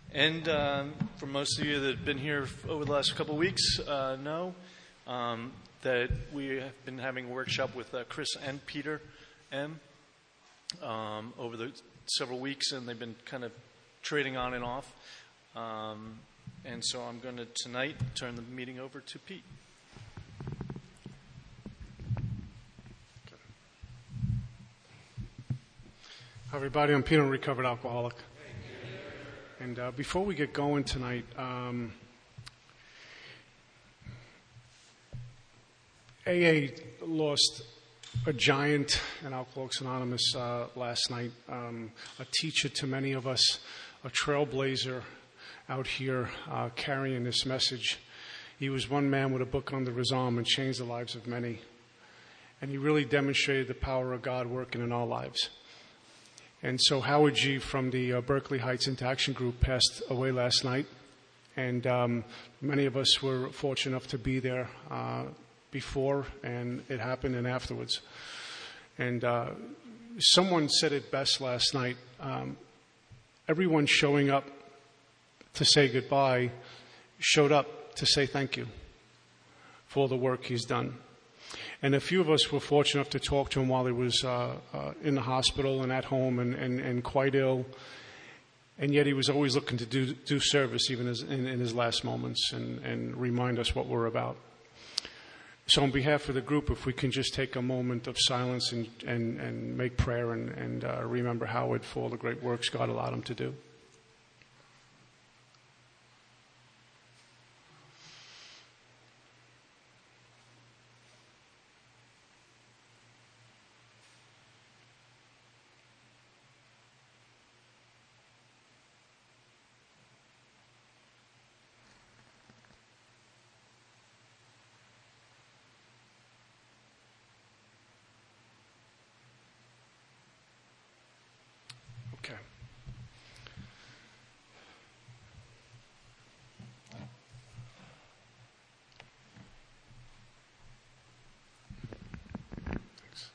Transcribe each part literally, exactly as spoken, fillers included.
And um, for most of you that have been here over the last couple of weeks, uh, know um, that we have been having a workshop with uh, Chris and Peter M. Um, over the several weeks, and they've been kind of trading on and off. Um, and so I'm going to tonight turn the meeting over to Pete. Hi everybody, I'm Peter, a recovered alcoholic. And uh, before we get going tonight, um, A A lost a giant in Alcoholics Anonymous uh, last night, um, a teacher to many of us, a trailblazer out here uh, carrying this message. He was one man with a book under his arm and changed the lives of many. And he really demonstrated the power of God working in our lives. And so Howard G. from the uh, Berkeley Heights Interaction Group passed away last night. And um, many of us were fortunate enough to be there uh, before, and it happened, and afterwards. And uh, someone said it best last night. Um, everyone showing up to say goodbye showed up to say thank you for the work he's done. And a few of us were fortunate enough to talk to him while he was uh, uh, in the hospital and at home and, and, and quite ill. And yet he was always looking to do, do service even as, in, in his last moments and, and remind us what we're about. So on behalf of the group, if we can just take a moment of silence and, and, and make prayer and, and uh, remember Howard for all the great works God allowed him to do. Okay. Thanks.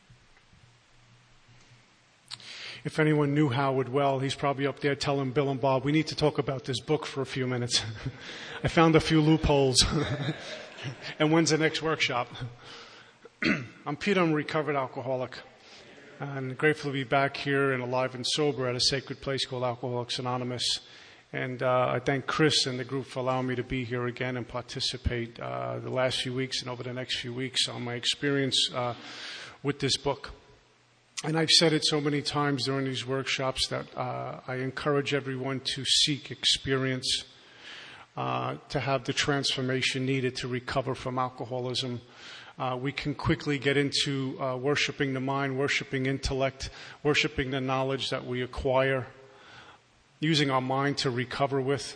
If anyone knew Howard well, he's probably up there telling Bill and Bob, we need to talk about this book for a few minutes. I found a few loopholes. And when's the next workshop? I'm Peter, I'm a recovered alcoholic. And grateful to be back here and alive and sober at a sacred place called Alcoholics Anonymous. And uh, I thank Chris and the group for allowing me to be here again and participate uh, the last few weeks and over the next few weeks on my experience uh, with this book. And I've said it so many times during these workshops that uh, I encourage everyone to seek experience, uh, to have the transformation needed to recover from alcoholism. Uh, we can quickly get into uh, worshiping the mind, worshiping intellect, worshiping the knowledge that we acquire, using our mind to recover with.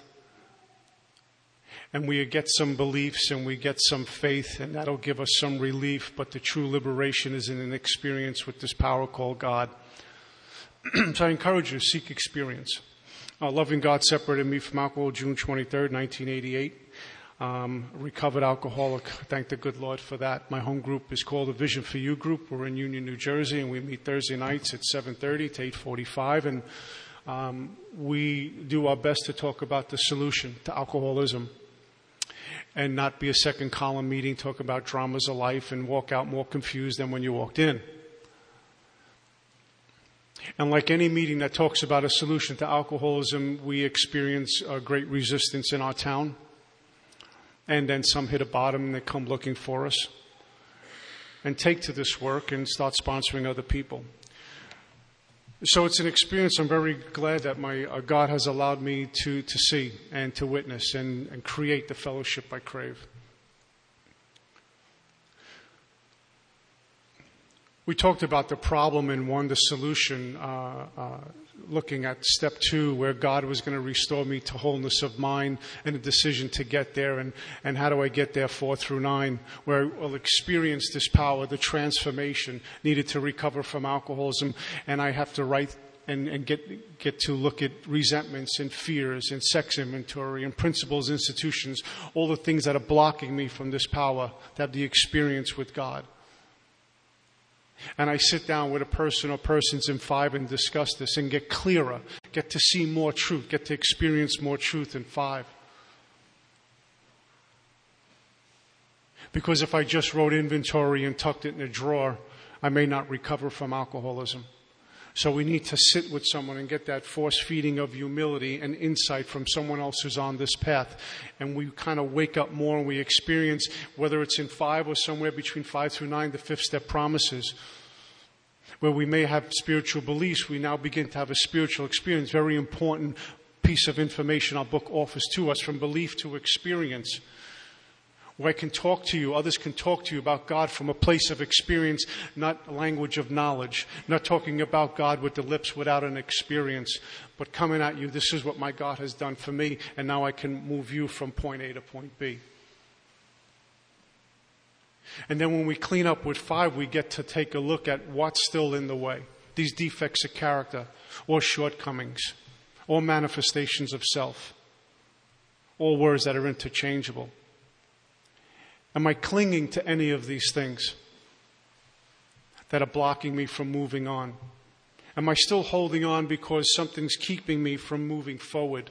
And we get some beliefs and we get some faith, and that'll give us some relief, but the true liberation is in an experience with this power called God. So I encourage you to seek experience. Uh, loving God separated me from alcohol June twenty-third, nineteen eighty-eight. Um, recovered alcoholic. Thank the good Lord for that. My home group is called the Vision for You group. We're in Union, New Jersey, and we meet Thursday nights at seven thirty to eight forty-five. And um, we do our best to talk about the solution to alcoholism and not be a second column meeting, talk about dramas of life and walk out more confused than when you walked in. And like any meeting that talks about a solution to alcoholism, we experience a great resistance in our town. And then some hit a bottom and they come looking for us and take to this work and start sponsoring other people. So it's an experience I'm very glad that my uh, God has allowed me to, to see and to witness and, and create the fellowship I crave. We talked about the problem and one, the solution, uh, uh, looking at step two, where God was going to restore me to wholeness of mind and a decision to get there. And, and how do I get there, four through nine, where I will experience this power, the transformation needed to recover from alcoholism. And I have to write and, and get, get to look at resentments and fears and sex inventory and principles, institutions, all the things that are blocking me from this power to have the experience with God. and I sit down with a person or persons in five and discuss this and get clearer, get to see more truth, get to experience more truth in five. Because if I just wrote inventory and tucked it in a drawer, I may not recover from alcoholism. So we need to sit with someone and get that force feeding of humility and insight from someone else who's on this path. And we kind of wake up more and we experience, whether it's in five or somewhere between five through nine, the fifth step promises, where we may have spiritual beliefs, we now begin to have a spiritual experience. Very important piece of information our book offers to us, from belief to experience. Where I can talk to you, others can talk to you about God from a place of experience, not language of knowledge. Not talking about God with the lips without an experience, but coming at you, this is what my God has done for me, and now I can move you from point A to point B. And then when we clean up with five, we get to take a look at what's still in the way. These defects of character, or shortcomings, or manifestations of self, all words that are interchangeable. Am I clinging to any of these things that are blocking me from moving on? Am I still holding on because something's keeping me from moving forward?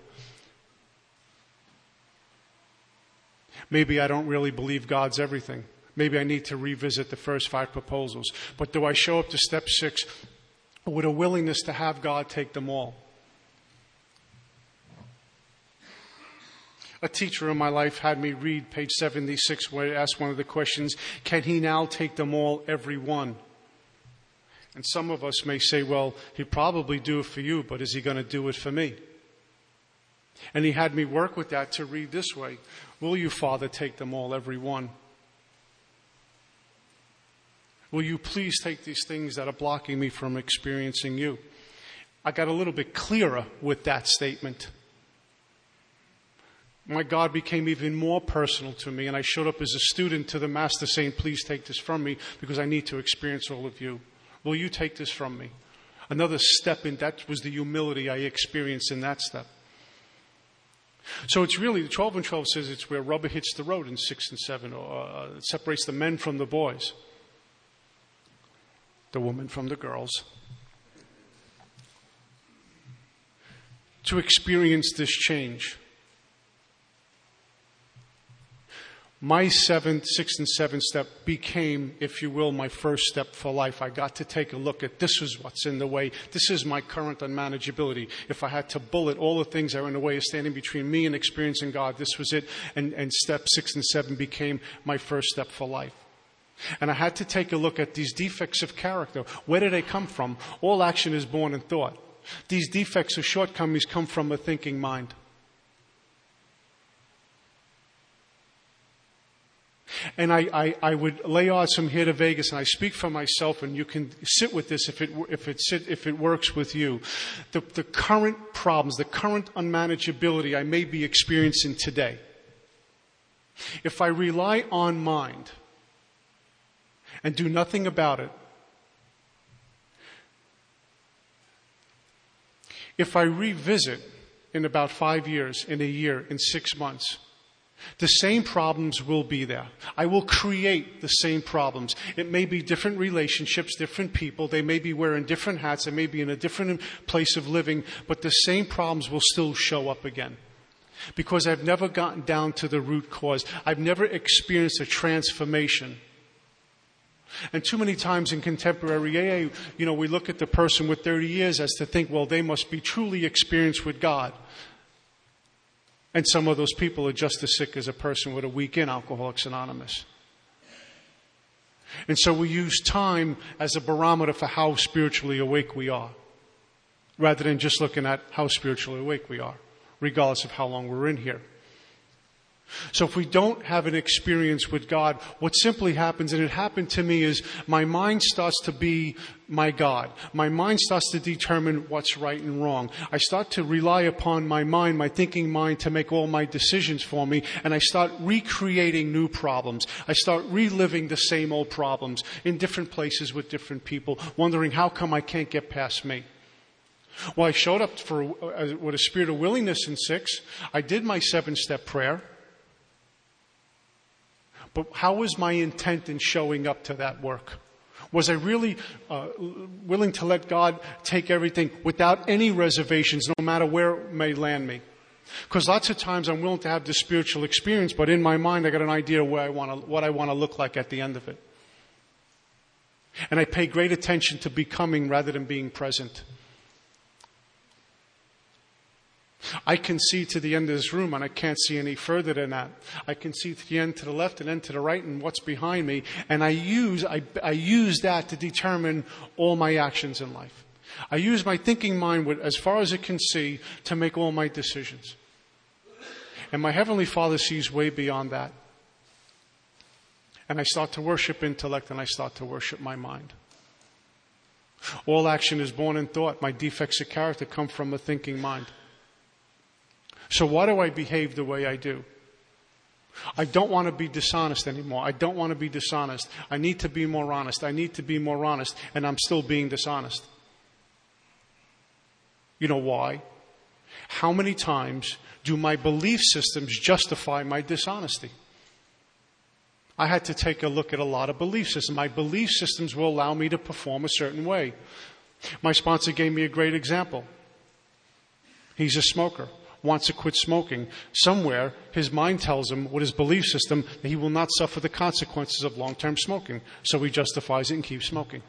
Maybe I don't really believe God's everything. Maybe I need to revisit the first five proposals. But do I show up to step six with a willingness to have God take them all? A teacher in my life had me read page seventy-six, where it asked one of the questions, can he now take them all, every one? And some of us may say, well, he'd probably do it for you, but is he going to do it for me? And he had me work with that to read this way, will you, Father, take them all, every one? Will you please take these things that are blocking me from experiencing you? I got a little bit clearer with that statement. My God became even more personal to me, and I showed up as a student to the Master saying, please take this from me because I need to experience all of you. Will you take this from me? Another step in that was the humility I experienced in that step. So it's really, the twelve and twelve says it's where rubber hits the road in six and seven, or uh, it separates the men from the boys, the women from the girls. To experience this change. My seventh, sixth, and seventh step became, if you will, my first step for life. I got to take a look at this is what's in the way. This is my current unmanageability. If I had to bullet all the things that were in the way of standing between me and experiencing God, this was it. And, and step six and seven became my first step for life. And I had to take a look at these defects of character. Where do they come from? All action is born in thought. These defects or shortcomings come from a thinking mind. And I, I, I would lay odds from here to Vegas, and I speak for myself, and you can sit with this if it if it sit, if it works with you. The, the current problems, the current unmanageability I may be experiencing today, if I rely on mind and do nothing about it, if I revisit in about five years, in a year, in six months, the same problems will be there. I will create the same problems. It may be different relationships, different people. They may be wearing different hats. They may be in a different place of living, but the same problems will still show up again. Because I've never gotten down to the root cause. I've never experienced a transformation. And too many times in contemporary A A, you know, we look at the person with thirty years as to think, well, they must be truly experienced with God. And some of those people are just as sick as a person with a week in Alcoholics Anonymous. And so we use time as a barometer for how spiritually awake we are, rather than just looking at how spiritually awake we are, regardless of how long we're in here. So if we don't have an experience with God, what simply happens, and it happened to me, is my mind starts to be my God. My mind starts to determine what's right and wrong. I start to rely upon my mind, my thinking mind, to make all my decisions for me, and I start recreating new problems. I start reliving the same old problems in different places with different people, wondering how come I can't get past me. Well, I showed up for with a spirit of willingness in six. I did my seven-step prayer. But how was my intent in showing up to that work? Was I really uh, willing to let God take everything without any reservations, no matter where it may land me? Because lots of times I'm willing to have this spiritual experience, but in my mind I got an idea where I want to, what I want to look like at the end of it. And I pay great attention to becoming rather than being present. I can see to the end of this room and I can't see any further than that. I can see to the end to the left and then to the right and what's behind me. And I use, I, I use that to determine all my actions in life. I use my thinking mind with, as far as it can see to make all my decisions. And my Heavenly Father sees way beyond that. And I start to worship intellect and I start to worship my mind. All action is born in thought. My defects of character come from a thinking mind. So why do I behave the way I do? I don't want to be dishonest anymore. I don't want to be dishonest. I need to be more honest. I need to be more honest, and I'm still being dishonest. You know why? How many times do my belief systems justify my dishonesty? I had to take a look at a lot of belief systems. My belief systems will allow me to perform a certain way. My sponsor gave me a great example. He's a smoker. Wants to quit smoking. Somewhere, his mind tells him, with his belief system, that he will not suffer the consequences of long-term smoking. So he justifies it and keeps smoking.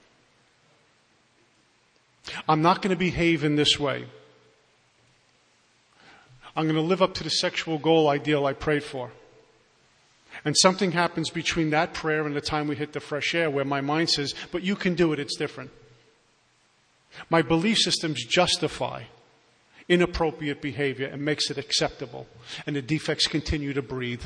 I'm not going to behave in this way. I'm going to live up to the sexual goal ideal I prayed for. And something happens between that prayer and the time we hit the fresh air where my mind says, but you can do it, it's different. My belief systems justify inappropriate behavior and makes it acceptable. And the defects continue to breathe.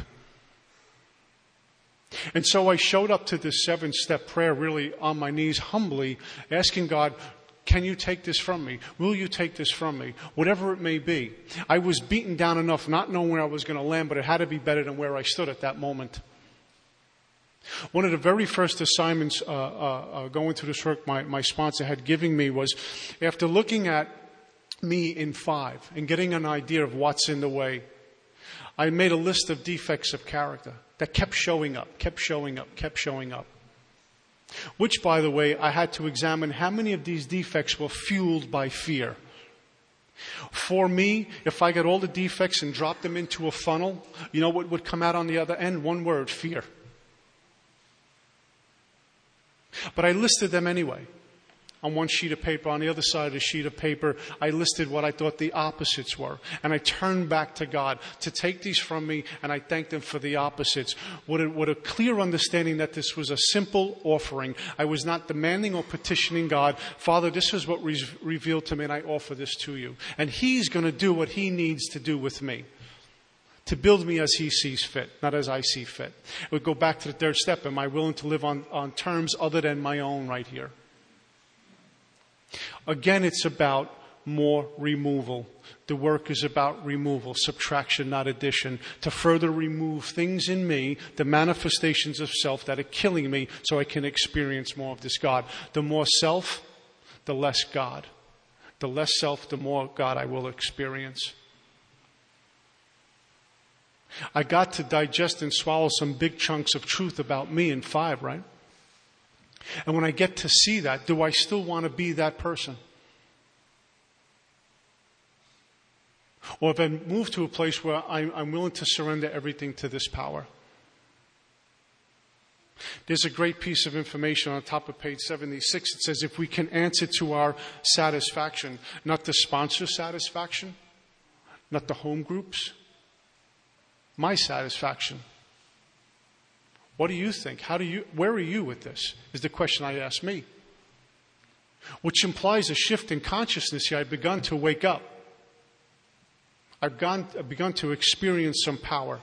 And so I showed up to this seven-step prayer really on my knees humbly, asking God, can you take this from me? Will you take this from me? Whatever it may be. I was beaten down enough, not knowing where I was going to land, but it had to be better than where I stood at that moment. One of the very first assignments uh, uh, uh, going through this work my, my sponsor had given me was, after looking at me in five and getting an idea of what's in the way, I made a list of defects of character that kept showing up, kept showing up, kept showing up. Which, by the way, I had to examine how many of these defects were fueled by fear. For me, if I got all the defects and dropped them into a funnel, you know what would come out on the other end? One word, fear. But I listed them anyway. On one sheet of paper, on the other side of the sheet of paper, I listed what I thought the opposites were. And I turned back to God to take these from me, and I thanked Him for the opposites. With a, with a clear understanding that this was a simple offering. I was not demanding or petitioning God, Father, this is what was revealed to me, and I offer this to you. And He's going to do what He needs to do with me. To build me as He sees fit, not as I see fit. It would go back to the third step. Am I willing to live on, on terms other than my own right here? Again, it's about more removal. The work is about removal, subtraction, not addition, to further remove things in me, the manifestations of self that are killing me, so I can experience more of this God. The more self, the less God. The less self, the more God I will experience. I got to digest and swallow some big chunks of truth about me in five, right? And when I get to see that, do I still want to be that person? Or have I moved to a place where I'm willing to surrender everything to this power? There's a great piece of information on top of page seventy-six. It says if we can answer to our satisfaction, not the sponsor's satisfaction, not the home groups, my satisfaction. What do you think? How do you, where are you with this? Is the question I ask me. Which implies a shift in consciousness here. I've begun to wake up. I've, gone, I've begun to experience some power.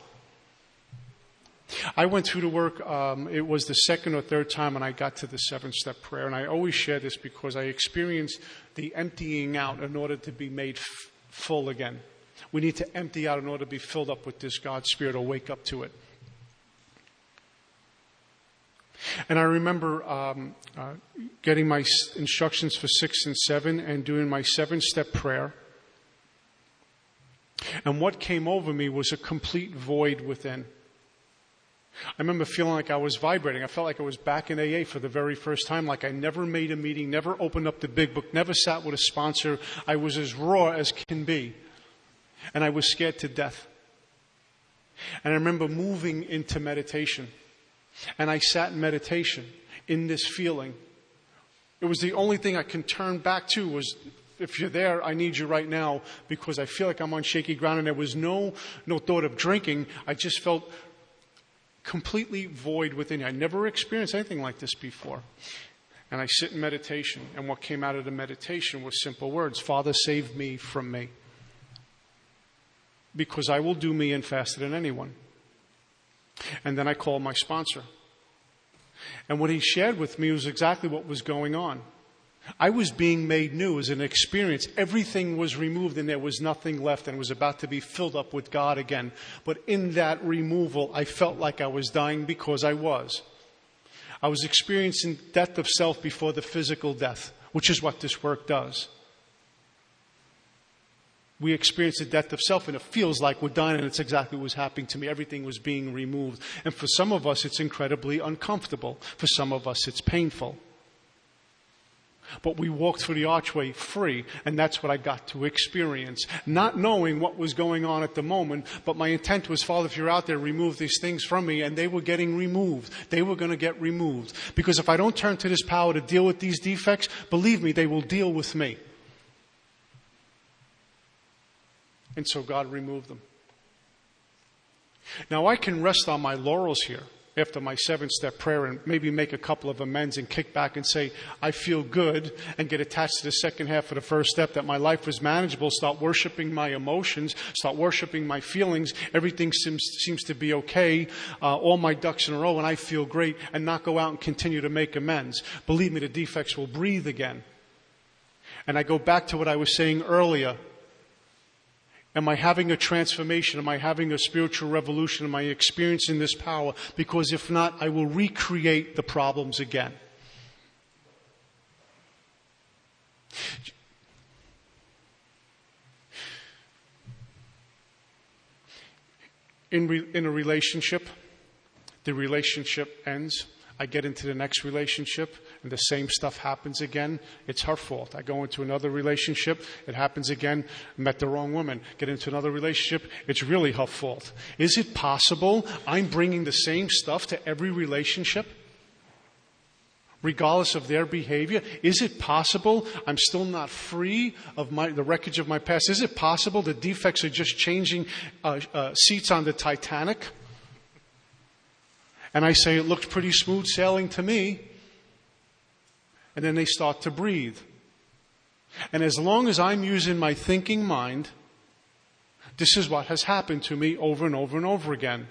I went through the work, um, it was the second or third time when I got to the seven-step prayer. And I always share this because I experienced the emptying out in order to be made f- full again. We need to empty out in order to be filled up with this God Spirit or wake up to it. And I remember um, uh, getting my instructions for six and seven and doing my seven-step prayer. And what came over me was a complete void within. I remember feeling like I was vibrating. I felt like I was back in A A for the very first time, like I never made a meeting, never opened up the big book, never sat with a sponsor. I was as raw as can be. And I was scared to death. And I remember moving into meditation. And I sat in meditation in this feeling. It was the only thing I can turn back to was, if you're there, I need you right now, because I feel like I'm on shaky ground. And there was no, no thought of drinking. I just felt completely void within you. I never experienced anything like this before. And I sit in meditation, and what came out of the meditation was simple words: Father, save me from me, because I will do me and faster than anyone. And then I called my sponsor. And what he shared with me was exactly what was going on. I was being made new as an experience. Everything was removed and there was nothing left, and was about to be filled up with God again. But in that removal, I felt like I was dying, because I was. I was experiencing death of self before the physical death, which is what this work does. We experience the death of self, and it feels like we're dying, and it's exactly what was happening to me. Everything was being removed. And for some of us, it's incredibly uncomfortable. For some of us, it's painful. But we walked through the archway free, and that's what I got to experience. Not knowing what was going on at the moment, but my intent was, Father, if you're out there, remove these things from me. And they were getting removed. They were going to get removed. Because if I don't turn to this power to deal with these defects, believe me, they will deal with me. And so God removed them. Now I can rest on my laurels here after my seven-step prayer and maybe make a couple of amends and kick back and say, I feel good, and get attached to the second half of the first step, that my life was manageable, start worshiping my emotions, start worshiping my feelings, everything seems, seems to be okay, uh, all my ducks in a row, and I feel great, and not go out and continue to make amends. Believe me, the defects will breathe again. And I go back to what I was saying earlier. Am I having a transformation? Am I having a spiritual revolution? Am I experiencing this power? Because if not, I will recreate the problems again. In, re, in a relationship, the relationship ends. I get into the next relationship, and the same stuff happens again. It's her fault. I go into another relationship. It happens again. Met the wrong woman. Get into another relationship. It's really her fault. Is it possible I'm bringing the same stuff to every relationship, regardless of their behavior? Is it possible I'm still not free of my, the wreckage of my past? Is it possible the defects are just changing uh, uh, seats on the Titanic? And I say, it looks pretty smooth sailing to me. And then they start to breathe. And as long as I'm using my thinking mind, this is what has happened to me over and over and over again.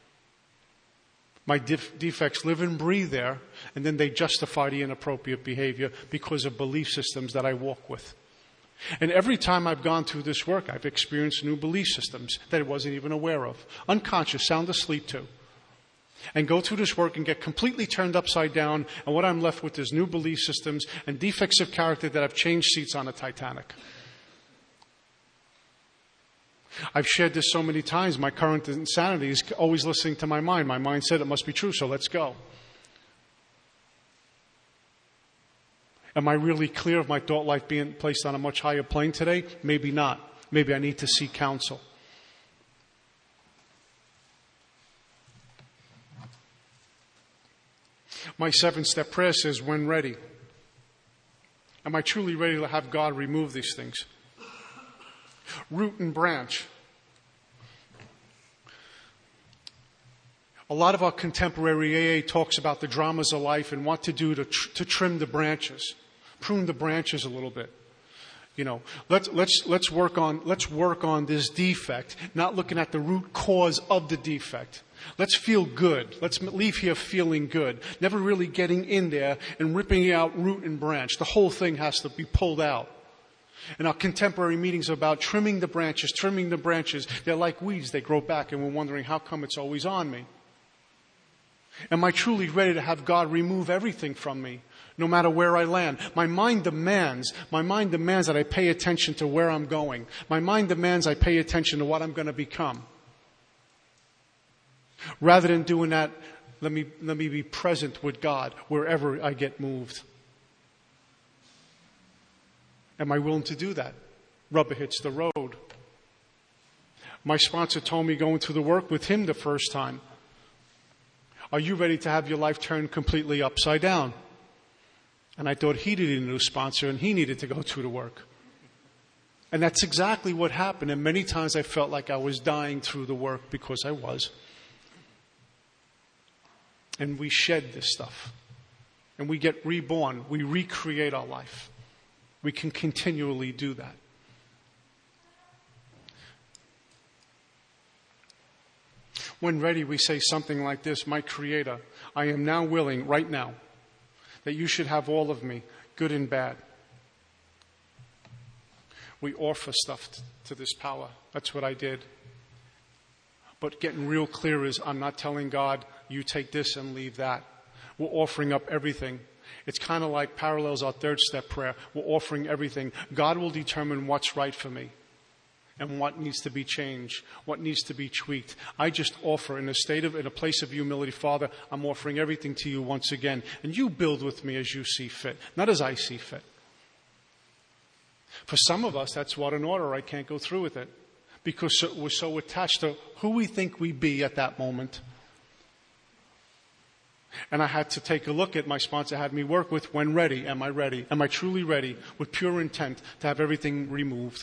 My def- defects live and breathe there, and then they justify the inappropriate behavior because of belief systems that I walk with. And every time I've gone through this work, I've experienced new belief systems that I wasn't even aware of. Unconscious, sound asleep to. And go through this work and get completely turned upside down, and what I'm left with is new belief systems and defects of character that have changed seats on the Titanic. I've shared this so many times. My current insanity is always listening to my mind. My mind said it must be true, so let's go. Am I really clear of my thought life being placed on a much higher plane today? Maybe not. Maybe I need to seek counsel. My seven-step prayer says, when ready. Am I truly ready to have God remove these things? Root and branch. A lot of our contemporary A A talks about the dramas of life and what to do to, tr- to trim the branches, prune the branches a little bit. You know, let's let's let's work on let's work on this defect, not looking at the root cause of the defect. Let's feel good. Let's leave here feeling good. Never really getting in there and ripping out root and branch. The whole thing has to be pulled out. And our contemporary meetings are about trimming the branches, trimming the branches. They're like weeds. They grow back, and we're wondering, how come it's always on me? Am I truly ready to have God remove everything from me, no matter where I land? My mind demands, my mind demands that I pay attention to where I'm going. My mind demands I pay attention to what I'm going to become. Rather than doing that, let me, let me be present with God wherever I get moved. Am I willing to do that? Rubber hits the road. My sponsor told me going through the work with him the first time. Are you ready to have your life turned completely upside down? And I thought he needed a new sponsor and he needed to go through the work. And that's exactly what happened. And many times I felt like I was dying through the work because I was. And we shed this stuff. And we get reborn. We recreate our life. We can continually do that. When ready, we say something like this: my Creator, I am now willing, right now, that you should have all of me, good and bad. We offer stuff t- to this power. That's what I did. But getting real clear is I'm not telling God, you take this and leave that. We're offering up everything. It's kind of like parallels our third step prayer. We're offering everything. God will determine what's right for me and what needs to be changed, what needs to be tweaked. I just offer in a state of, in a place of humility. Father, I'm offering everything to you once again. And you build with me as you see fit, not as I see fit. For some of us, that's what an order. I can't go through with it because we're so attached to who we think we be at that moment. And I had to take a look at my sponsor had me work with, when ready, am I ready? Am I truly ready with pure intent to have everything removed?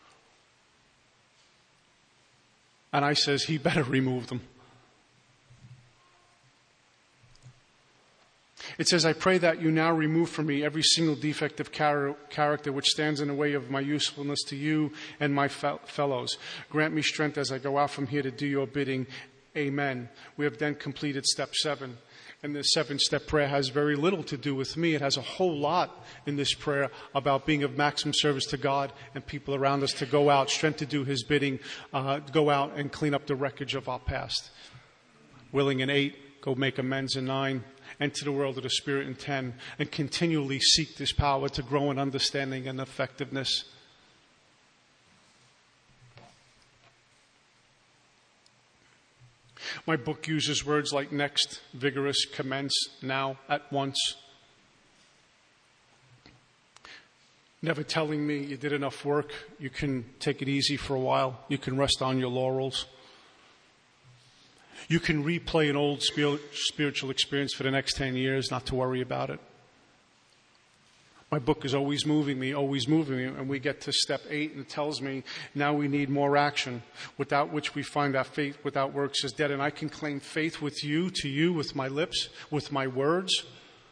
And I says, he better remove them. It says, I pray that you now remove from me every single defective char- character which stands in the way of my usefulness to you and my fe- fellows. Grant me strength as I go out from here to do your bidding. Amen. We have then completed step seven. And this seven-step prayer has very little to do with me. It has a whole lot in this prayer about being of maximum service to God and people around us, to go out, strength to do his bidding, uh, go out and clean up the wreckage of our past. Willing in eight, go make amends in nine, enter the world of the Spirit in ten, and continually seek this power to grow in understanding and effectiveness. My book uses words like next, vigorous, commence, now, at once. Never telling me you did enough work, you can take it easy for a while, you can rest on your laurels. You can replay an old spiritual experience for the next ten years, not to worry about it. My book is always moving me, always moving me. And we get to step eight and it tells me now we need more action, without which we find that faith without works is dead. And I can claim faith with you, to you, with my lips, with my words.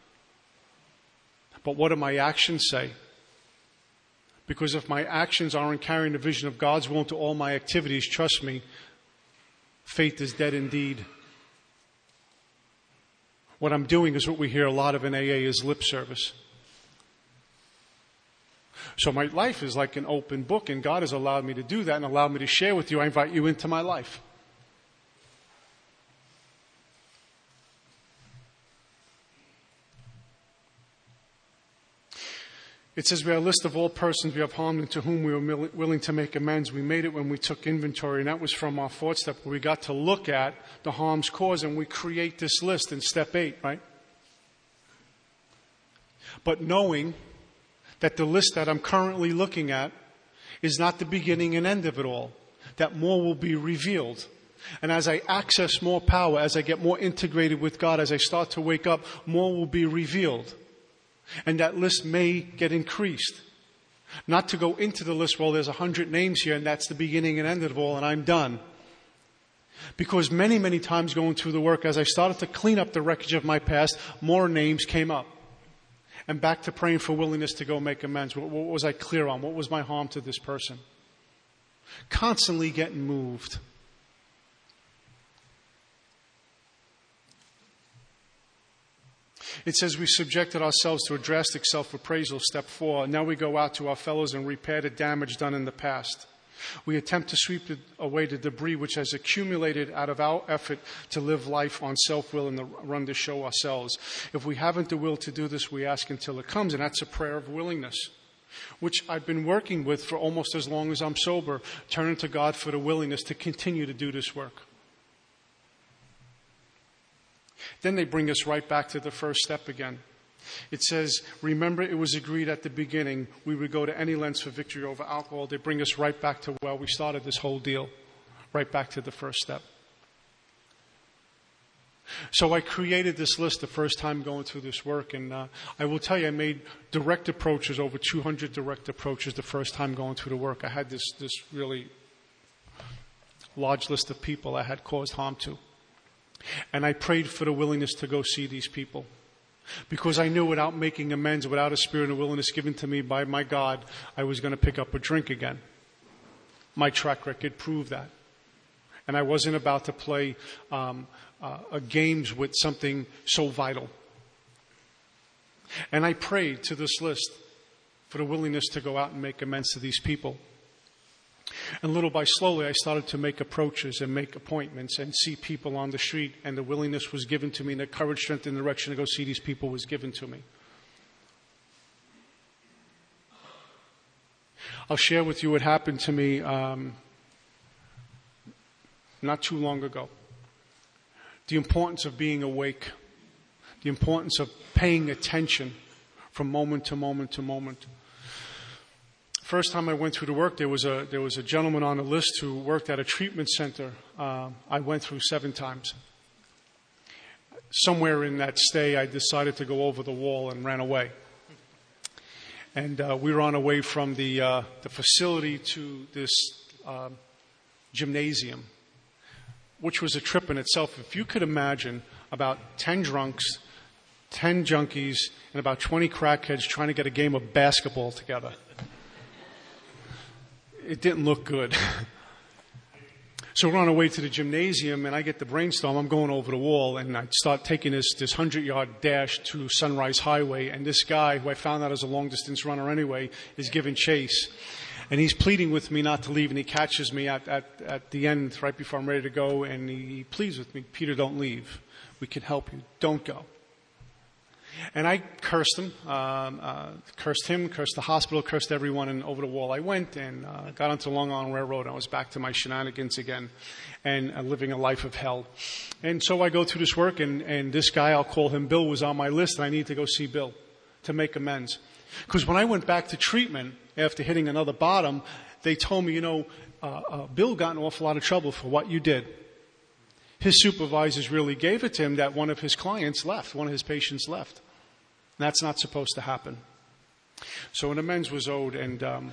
But what do my actions say? Because if my actions aren't carrying the vision of God's will into all my activities, trust me, faith is dead indeed. What I'm doing is what we hear a lot of in A A is lip service. So my life is like an open book, and God has allowed me to do that and allowed me to share with you. I invite you into my life. It says, we have a list of all persons we have harmed and to whom we were willing to make amends. We made it when we took inventory, and that was from our fourth step, where we got to look at the harms caused, and we create this list in step eight, right? But knowing that the list that I'm currently looking at is not the beginning and end of it all, that more will be revealed. And as I access more power, as I get more integrated with God, as I start to wake up, more will be revealed. And that list may get increased. Not to go into the list, well, there's a hundred names here and that's the beginning and end of it all and I'm done. Because many, many times going through the work, as I started to clean up the wreckage of my past, more names came up. And back to praying for willingness to go make amends. What, what was I clear on? What was my harm to this person? Constantly getting moved. It says we subjected ourselves to a drastic self-appraisal, step four. Now we go out to our fellows and repair the damage done in the past. We attempt to sweep away the debris which has accumulated out of our effort to live life on self-will and to run the show ourselves. If we haven't the will to do this, we ask until it comes, and that's a prayer of willingness, which I've been working with for almost as long as I'm sober, turning to God for the willingness to continue to do this work. Then they bring us right back to the first step again. It says, remember, it was agreed at the beginning we would go to any lengths for victory over alcohol. They bring us right back to where we started this whole deal, right back to the first step. So I created this list the first time going through this work, and uh, I will tell you, I made direct approaches, over two hundred direct approaches the first time going through the work. I had this, this really large list of people I had caused harm to. And I prayed for the willingness to go see these people. Because I knew without making amends, without a spirit of willingness given to me by my God, I was going to pick up a drink again. My track record proved that. And I wasn't about to play um, uh, a games with something so vital. And I prayed to this list for the willingness to go out and make amends to these people. And little by slowly, I started to make approaches and make appointments and see people on the street, and the willingness was given to me, and the courage, strength, and direction to go see these people was given to me. I'll share with you what happened to me um, not too long ago. The importance of being awake, the importance of paying attention from moment to moment to moment. First time I went through the work, there was a there was a gentleman on the list who worked at a treatment center. Uh, I went through seven times. Somewhere in that stay, I decided to go over the wall and ran away. And uh, we were on our way from the uh, the facility to this uh, gymnasium, which was a trip in itself. If you could imagine about ten drunks, ten junkies, and about twenty crackheads trying to get a game of basketball together. It didn't look good. So we're on our way to the gymnasium, and I get the brainstorm. I'm going over the wall, and I start taking this this hundred-yard dash to Sunrise Highway, and this guy, who I found out is a long-distance runner anyway, is giving chase. And he's pleading with me not to leave, and he catches me at, at, at the end right before I'm ready to go, and he, he pleads with me, Peter, don't leave. We can help you. Don't go. And I cursed him, um, uh, cursed him, cursed the hospital, cursed everyone, and over the wall I went and uh, got onto the Long Island Railroad. And I was back to my shenanigans again and uh, living a life of hell. And so I go through this work, and, and this guy, I'll call him Bill, was on my list, and I need to go see Bill to make amends. Because when I went back to treatment after hitting another bottom, they told me, you know, uh, uh, Bill got in an awful lot of trouble for what you did. His supervisors really gave it to him that one of his clients left, one of his patients left. And that's not supposed to happen. So an amends was owed, and um,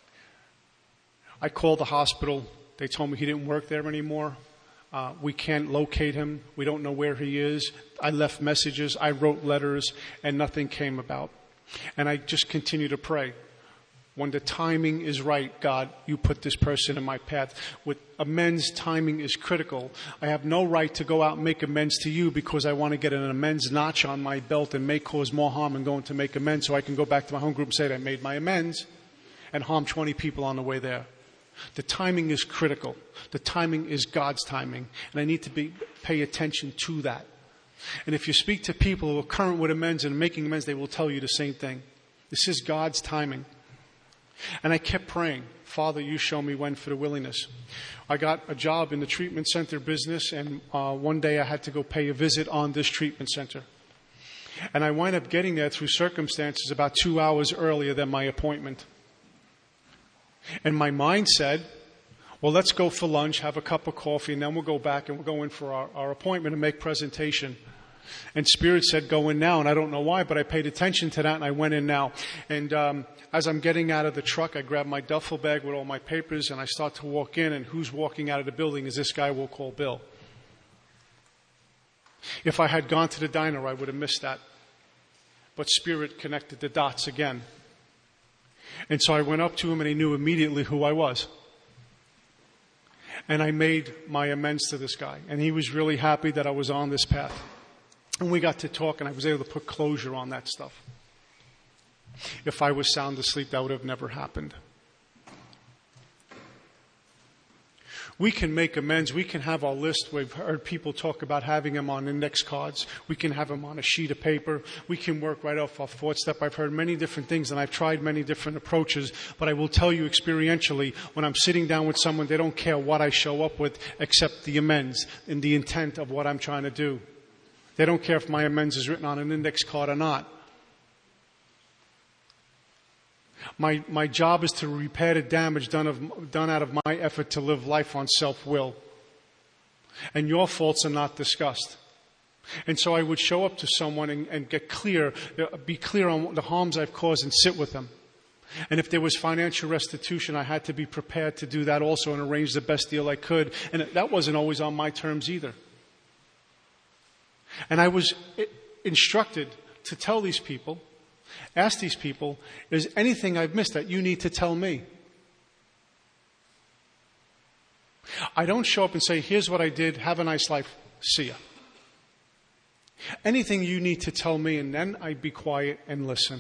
I called the hospital. They told me he didn't work there anymore. Uh, we can't locate him. We don't know where he is. I left messages. I wrote letters, and nothing came about. And I just continue to pray. When the timing is right, God, you put this person in my path. With amends, timing is critical. I have no right to go out and make amends to you because I want to get an amends notch on my belt and may cause more harm in going to make amends, so I can go back to my home group and say that I made my amends and harm twenty people on the way there. The timing is critical. The timing is God's timing, and I need to be pay attention to that. And if you speak to people who are current with amends and making amends, they will tell you the same thing. This is God's timing. And I kept praying, Father, you show me when for the willingness. I got a job in the treatment center business, and uh, one day I had to go pay a visit on this treatment center. And I wind up getting there through circumstances about two hours earlier than my appointment. And my mind said, well, let's go for lunch, have a cup of coffee, and then we'll go back and we'll go in for our, our appointment and make presentation. And Spirit said, go in now. And I don't know why, but I paid attention to that, and I went in now. And um, as I'm getting out of the truck, I grab my duffel bag with all my papers, and I start to walk in, and who's walking out of the building is this guy we'll call Bill. If I had gone to the diner, I would have missed that. But Spirit connected the dots again. And so I went up to him, and he knew immediately who I was. And I made my amends to this guy. And he was really happy that I was on this path. And we got to talk, and I was able to put closure on that stuff. If I was sound asleep, that would have never happened. We can make amends. We can have our list. We've heard people talk about having them on index cards. We can have them on a sheet of paper. We can work right off our fourth step. I've heard many different things, and I've tried many different approaches. But I will tell you experientially, when I'm sitting down with someone, they don't care what I show up with except the amends and the intent of what I'm trying to do. They don't care if my amends is written on an index card or not. My, my job is to repair the damage done, of, done out of my effort to live life on self-will. And your faults are not discussed. And so I would show up to someone and, and get clear, be clear on the harms I've caused and sit with them. And if there was financial restitution, I had to be prepared to do that also and arrange the best deal I could. And that wasn't always on my terms either. And I was instructed to tell these people, ask these people, is anything I've missed that you need to tell me? I don't show up and say, here's what I did, have a nice life, see ya. Anything you need to tell me, and then I be quiet and listen.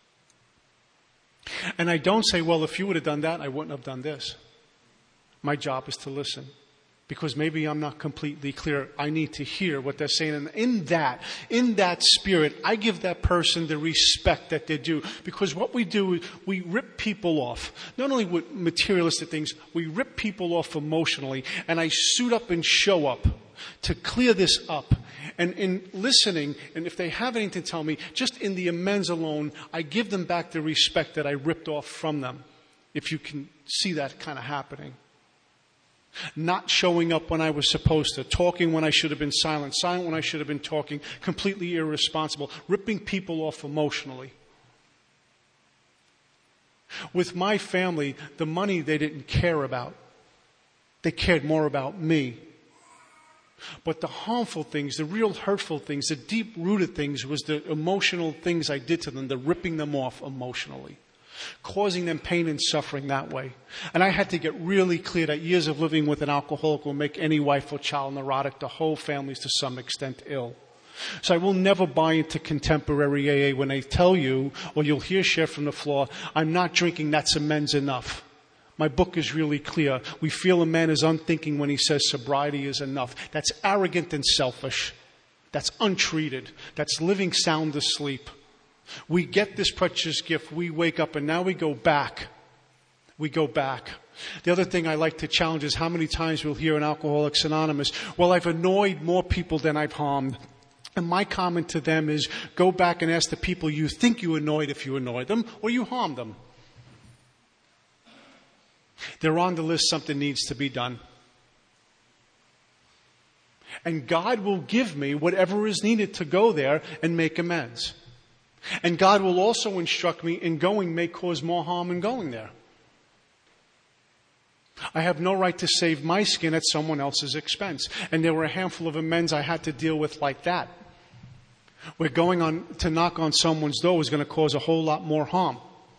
And I don't say, well, if you would have done that, I wouldn't have done this. My job is to listen. Because maybe I'm not completely clear. I need to hear what they're saying. And in that, in that spirit, I give that person the respect that they do. Because what we do is we rip people off. Not only with materialistic things, we rip people off emotionally. And I suit up and show up to clear this up. And in listening, and if they have anything to tell me, just in the amends alone, I give them back the respect that I ripped off from them. If you can see that kind of happening. Not showing up when I was supposed to, talking when I should have been silent, silent when I should have been talking, completely irresponsible, ripping people off emotionally. With my family, the money they didn't care about. They cared more about me. But the harmful things, the real hurtful things, the deep-rooted things was the emotional things I did to them, the ripping them off emotionally. Causing them pain and suffering that way. And I had to get really clear that years of living with an alcoholic will make any wife or child neurotic, the whole families to some extent ill. So I will never buy into contemporary A A when they tell you, or you'll hear share from the floor, I'm not drinking, that's amends enough. My book is really clear. We feel a man is unthinking when he says sobriety is enough. That's arrogant and selfish. That's untreated. That's living sound asleep. We get this precious gift, we wake up, and now we go back. We go back. The other thing I like to challenge is how many times we'll hear in Alcoholics Anonymous, well, I've annoyed more people than I've harmed. And my comment to them is, go back and ask the people you think you annoyed if you annoyed them, or you harmed them. They're on the list, something needs to be done. And God will give me whatever is needed to go there and make amends. And God will also instruct me in going may cause more harm in going there. I have no right to save my skin at someone else's expense. And there were a handful of amends I had to deal with like that. Where going on to knock on someone's door was going to cause a whole lot more harm.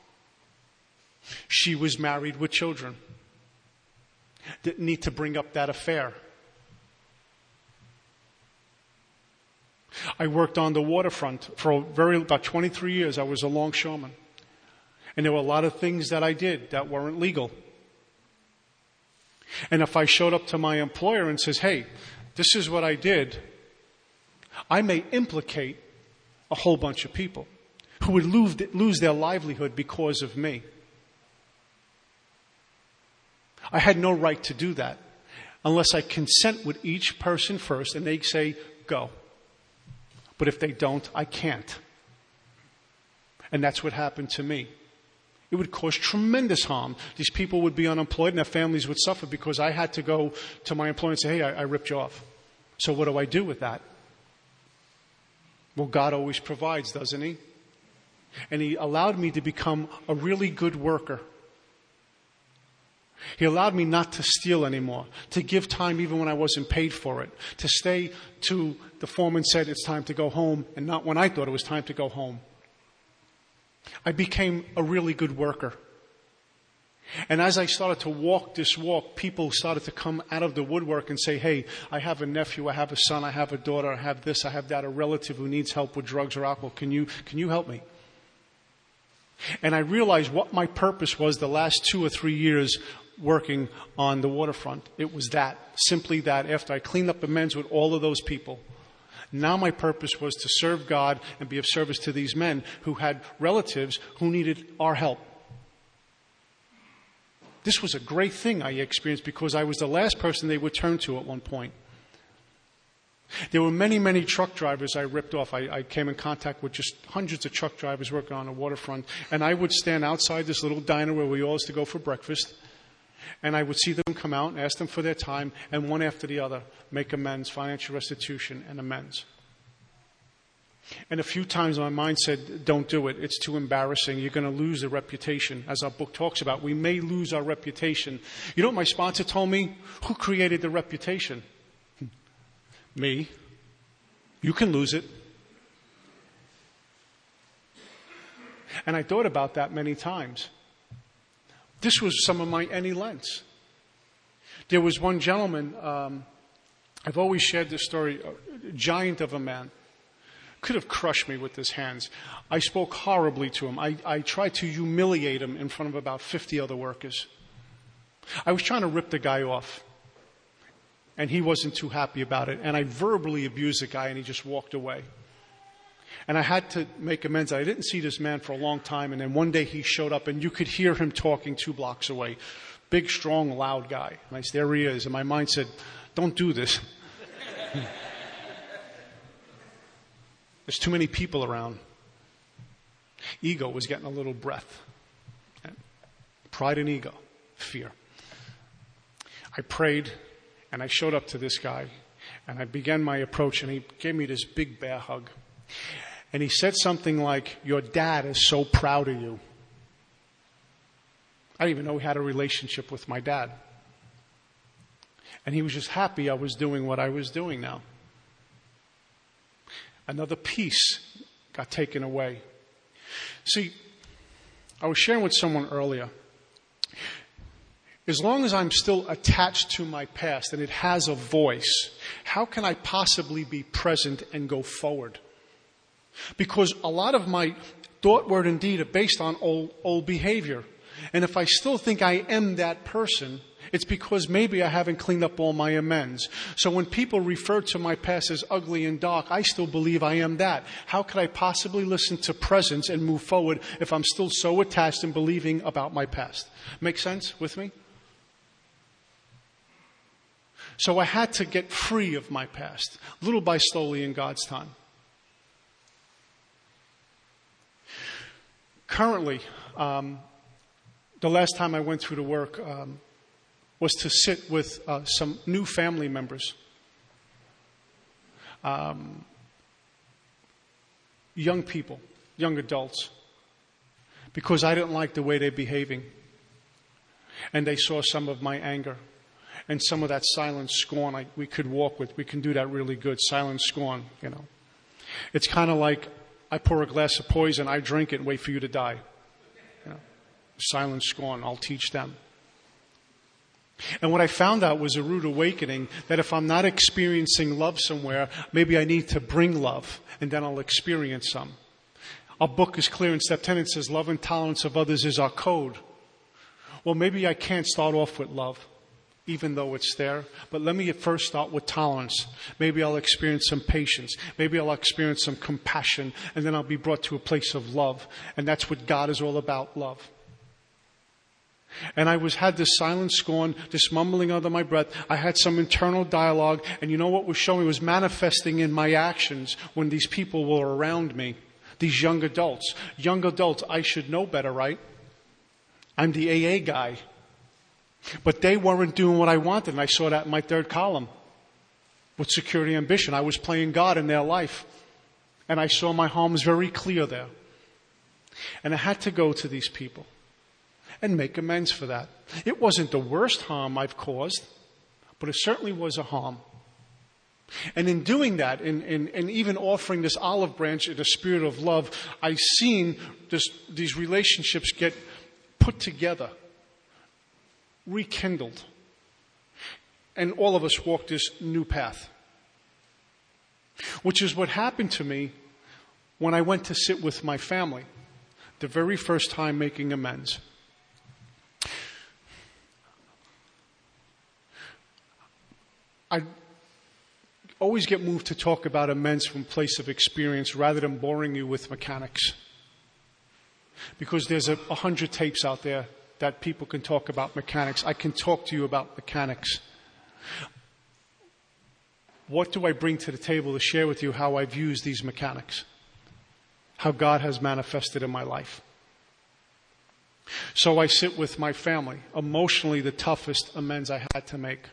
She was married with children. Didn't need to bring up that affair. I worked on the waterfront for a very, about twenty-three years. I was a longshoreman. And there were a lot of things that I did that weren't legal. And if I showed up to my employer and says, hey, this is what I did, I may implicate a whole bunch of people who would lose, lose their livelihood because of me. I had no right to do that unless I consent with each person first and they say, go. But if they don't, I can't. And that's what happened to me. It would cause tremendous harm. These people would be unemployed and their families would suffer because I had to go to my employer and say, hey, I, I ripped you off. So what do I do with that? Well, God always provides, doesn't he? And he allowed me to become a really good worker. He allowed me not to steal anymore, to give time even when I wasn't paid for it, to stay to the foreman said it's time to go home and not when I thought it was time to go home. I became a really good worker. And as I started to walk this walk, people started to come out of the woodwork and say, hey, I have a nephew, I have a son, I have a daughter, I have this, I have that, a relative who needs help with drugs or alcohol. Can you, can you help me? And I realized what my purpose was the last two or three years working on the waterfront. It was that, simply that, after I cleaned up amends with all of those people. Now my purpose was to serve God and be of service to these men who had relatives who needed our help. This was a great thing I experienced because I was the last person they would turn to at one point. There were many, many truck drivers I ripped off. I, I came in contact with just hundreds of truck drivers working on the waterfront. And I would stand outside this little diner where we all used to go for breakfast. And I would see them come out and ask them for their time. And one after the other, make amends, financial restitution, and amends. And a few times my mind said, don't do it. It's too embarrassing. You're going to lose the reputation. As our book talks about, we may lose our reputation. You know what my sponsor told me? Who created the reputation? Me. You can lose it. And I thought about that many times. This was some of my any lengths. There was one gentleman, um, I've always shared this story, a giant of a man. Could have crushed me with his hands. I spoke horribly to him. I, I tried to humiliate him in front of about fifty other workers. I was trying to rip the guy off. And he wasn't too happy about it. And I verbally abused the guy, and he just walked away. And I had to make amends. I didn't see this man for a long time. And then one day he showed up, and you could hear him talking two blocks away. Big, strong, loud guy. And I said, there he is. And my mind said, don't do this. There's too many people around. Ego was getting a little breath. Pride and ego. Fear. I prayed. And I showed up to this guy, and I began my approach, and he gave me this big bear hug. And he said something like, your dad is so proud of you. I didn't even know he had a relationship with my dad. And he was just happy I was doing what I was doing now. Another piece got taken away. See, I was sharing with someone earlier. As long as I'm still attached to my past and it has a voice, how can I possibly be present and go forward? Because a lot of my thought, word, and deed are based on old, old behavior. And if I still think I am that person, it's because maybe I haven't cleaned up all my amends. So when people refer to my past as ugly and dark, I still believe I am that. How could I possibly listen to presence and move forward if I'm still so attached and believing about my past? Make sense with me? So I had to get free of my past, little by slowly in God's time. Currently, um, the last time I went through the work um, was to sit with uh, some new family members, um, young people, young adults, because I didn't like the way they're behaving. And they saw some of my anger. And some of that silent scorn I, we could walk with. We can do that really good. Silent scorn, you know. It's kind of like I pour a glass of poison, I drink it and wait for you to die. You know? Silent scorn, I'll teach them. And what I found out was a rude awakening that if I'm not experiencing love somewhere, maybe I need to bring love and then I'll experience some. Our book is clear in step ten. It says love and tolerance of others is our code. Well, maybe I can't start off with love, even though it's there. But let me first start with tolerance. Maybe I'll experience some patience. Maybe I'll experience some compassion. And then I'll be brought to a place of love. And that's what God is all about, love. And I was had this silent scorn, this mumbling under my breath. I had some internal dialogue. And you know what was showing? It was manifesting in my actions when these people were around me. These young adults. Young adults, I should know better, right? I'm the A A guy. But they weren't doing what I wanted, and I saw that in my third column. With security ambition, I was playing God in their life. And I saw my harm was very clear there. And I had to go to these people and make amends for that. It wasn't the worst harm I've caused, but it certainly was a harm. And in doing that, in, in, in even offering this olive branch in a spirit of love, I've seen this, these relationships get put together, rekindled. And all of us walk this new path. Which is what happened to me when I went to sit with my family. The very first time making amends. I always get moved to talk about amends from a place of experience rather than boring you with mechanics. Because there's a, a hundred tapes out there that people can talk about mechanics. I can talk to you about mechanics. what do I bring to the table to share with you how I've used these mechanics? How God has manifested in my life. So I sit with my family, emotionally the toughest amends I had to make.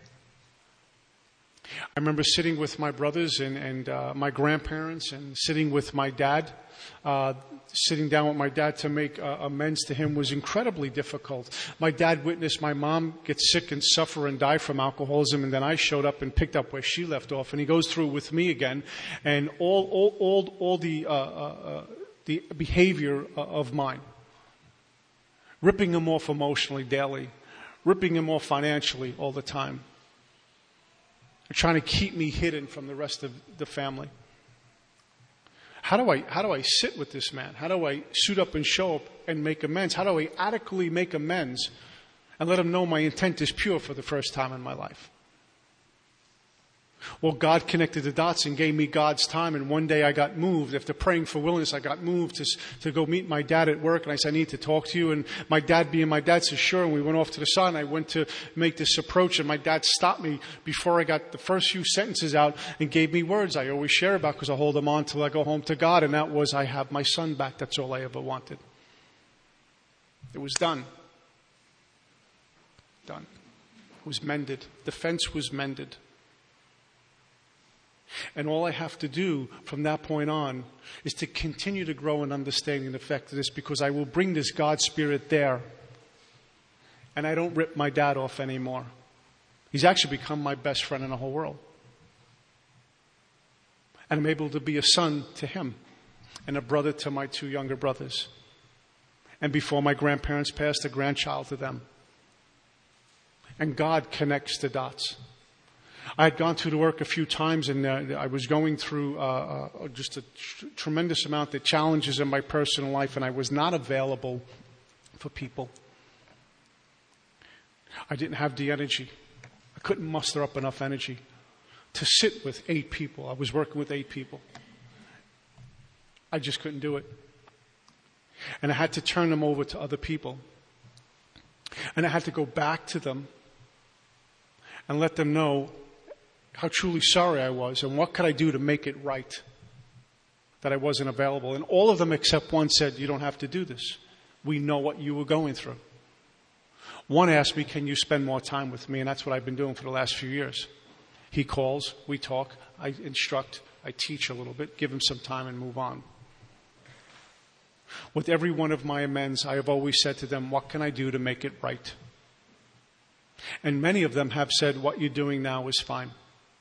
I remember sitting with my brothers and, and uh, my grandparents and sitting with my dad. Uh, sitting down with my dad to make uh, amends to him was incredibly difficult. My dad witnessed my mom get sick and suffer and die from alcoholism, and then I showed up and picked up where she left off, and he goes through with me again, and all all all, all the uh, uh, the behavior of mine, ripping him off emotionally daily, ripping him off financially all the time, trying to keep me hidden from the rest of the family. How do I, how do I sit with this man? How do I suit up and show up and make amends? How do I adequately make amends and let him know my intent is pure for the first time in my life? Well, God connected the dots and gave me God's time, and one day I got moved. After praying for willingness, I got moved to, to go meet my dad at work, and I said, I need to talk to you. And my dad, being my dad, said, sure, and we went off to the side, and I went to make this approach, and my dad stopped me before I got the first few sentences out and gave me words I always share about because I hold them on till I go home to God, and that was, I have my son back. That's all I ever wanted. It was done. Done. It was mended. The fence was mended. And all I have to do from that point on is to continue to grow in understanding and effectiveness, because I will bring this God spirit there. And I don't rip my dad off anymore. He's actually become my best friend in the whole world. And I'm able to be a son to him and a brother to my two younger brothers. And before my grandparents passed, a grandchild to them. And God connects the dots. I had gone through the work a few times, and uh, I was going through uh, uh, just a tr- tremendous amount of challenges in my personal life, and I was not available for people. I didn't have the energy. I couldn't muster up enough energy to sit with eight people. I was working with eight people. I just couldn't do it. And I had to turn them over to other people. And I had to go back to them and let them know how truly sorry I was and what could I do to make it right that I wasn't available. And all of them except one said, you don't have to do this. We know what you were going through. One asked me, can you spend more time with me? And that's what I've been doing for the last few years. He calls, we talk, I instruct, I teach a little bit, give him some time and move on. With every one of my amends, I have always said to them, what can I do to make it right? And many of them have said, what you're doing now is fine.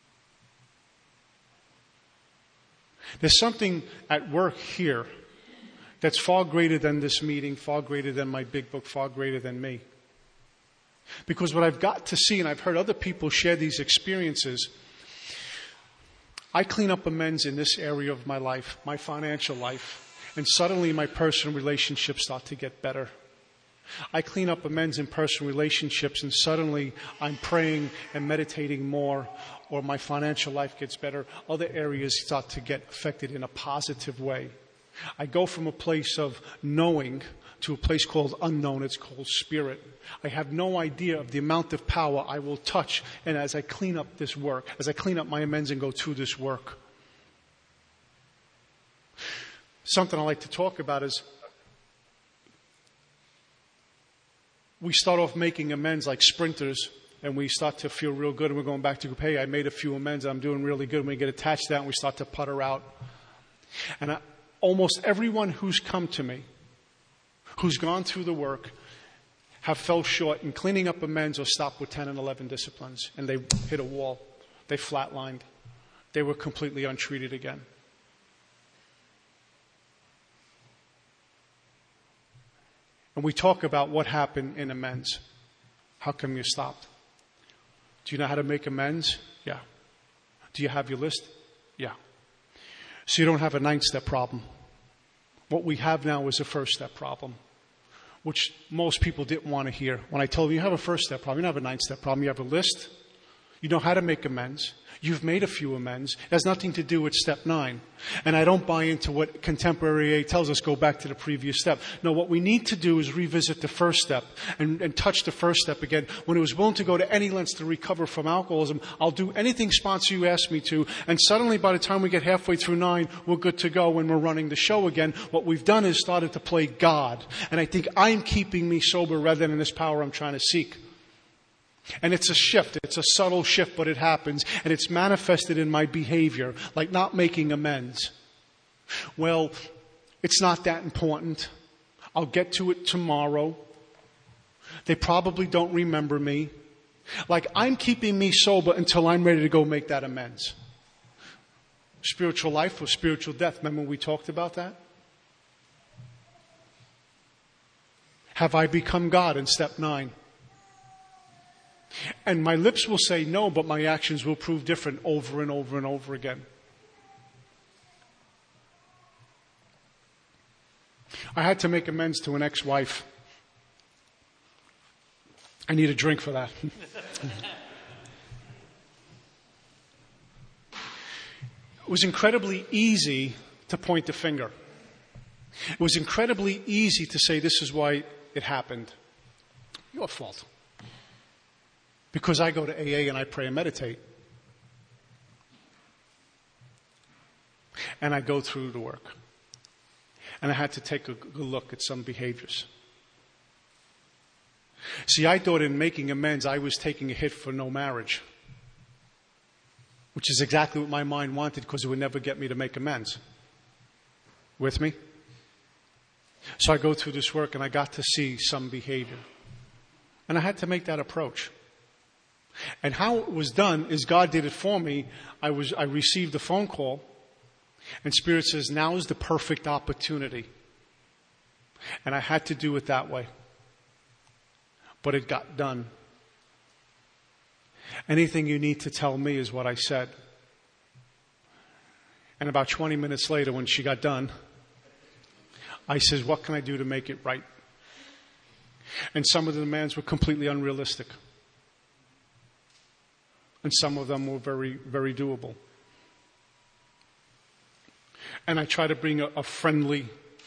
There's something at work here that's far greater than this meeting, far greater than my big book, far greater than me. Because what I've got to see, and I've heard other people share these experiences, I clean up amends in this area of my life, my financial life, and suddenly my personal relationships start to get better. I clean up amends in personal relationships, and suddenly I'm praying and meditating more, or my financial life gets better. Other areas start to get affected in a positive way. I go from a place of knowing to a place called unknown. It's called spirit. I have no idea of the amount of power I will touch, and as I clean up this work, as I clean up my amends and go through this work. Something I like to talk about is we start off making amends like sprinters, and we start to feel real good, and we're going back to, hey, I made a few amends, I'm doing really good, and we get attached to that, and we start to putter out. And I, almost everyone who's come to me, who's gone through the work, have fell short in cleaning up amends or stopped with ten and eleven disciplines, and they hit a wall. They flatlined. They were completely untreated again. And we talk about what happened in amends. How come you stopped? Do you know how to make amends? Yeah. Do you have your list? Yeah. So you don't have a nine-step problem. What we have now is a first-step problem, which most people didn't want to hear. When I told them you have a first-step problem, you don't have a nine-step problem. You have a list, You know how to make amends. You've made a few amends. It has nothing to do with step nine. And I don't buy into what contemporary A A tells us, go back to the previous step. No, what we need to do is revisit the first step and, and touch the first step again. When I was willing to go to any lengths to recover from alcoholism, I'll do anything, sponsor, you ask me to. And suddenly by the time we get halfway through nine, we're good to go when we're running the show again. What we've done is started to play God. And I think I'm keeping me sober rather than this power I'm trying to seek. And it's a shift. It's a subtle shift, but it happens. And it's manifested in my behavior, like not making amends. Well, it's not that important. I'll get to it tomorrow. They probably don't remember me. Like I'm keeping me sober until I'm ready to go make that amends. Spiritual life or spiritual death. Remember we talked about that? Have I become God in step nine? And my lips will say no, but my actions will prove different over and over and over again. I had to make amends to an ex-wife. I need a drink for that. It was incredibly easy to point the finger. It was incredibly easy to say, this is why it happened. Your fault. Because I go to A A and I pray and meditate. And I go through the work. And I had to take a good look at some behaviors. See, I thought in making amends, I was taking a hit for no marriage. Which is exactly what my mind wanted, because it would never get me to make amends. With me? So I go through this work and I got to see some behavior. And I had to make that approach. And how it was done is God did it for me. I was, I received a phone call and Spirit says, now is the perfect opportunity. And I had to do it that way. But it got done. Anything you need to tell me is what I said. And about twenty minutes later when she got done, I says, what can I do to make it right? And some of the demands were completely unrealistic. And some of them were very, very doable. And I try to bring a, a friendly,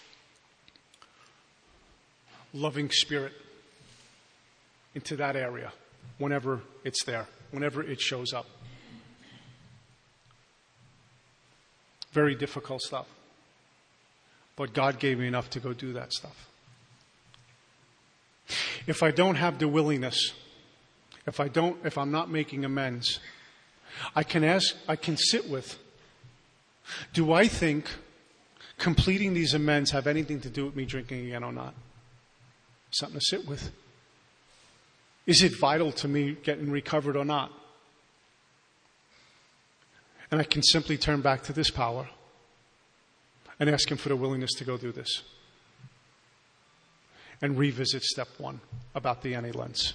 loving spirit into that area whenever it's there, whenever it shows up. Very difficult stuff. But God gave me enough to go do that stuff. If I don't have the willingness, If I don't, if I'm not making amends, I can ask, I can sit with, do I think completing these amends have anything to do with me drinking again or not? Something to sit with. Is it vital to me getting recovered or not? And I can simply turn back to this power and ask him for the willingness to go do this. And revisit step one about the any lens.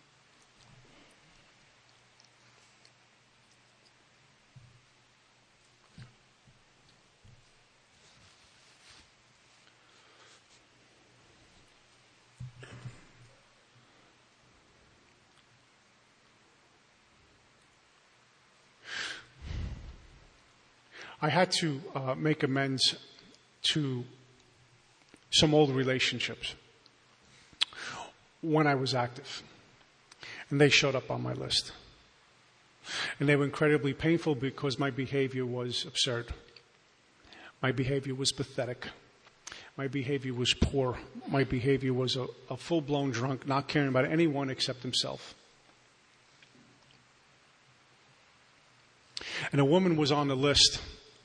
I had to uh, make amends to some old relationships when I was active. And they showed up on my list. And they were incredibly painful because my behavior was absurd. My behavior was pathetic. My behavior was poor. My behavior was a, a full-blown drunk, not caring about anyone except himself. And a woman was on the list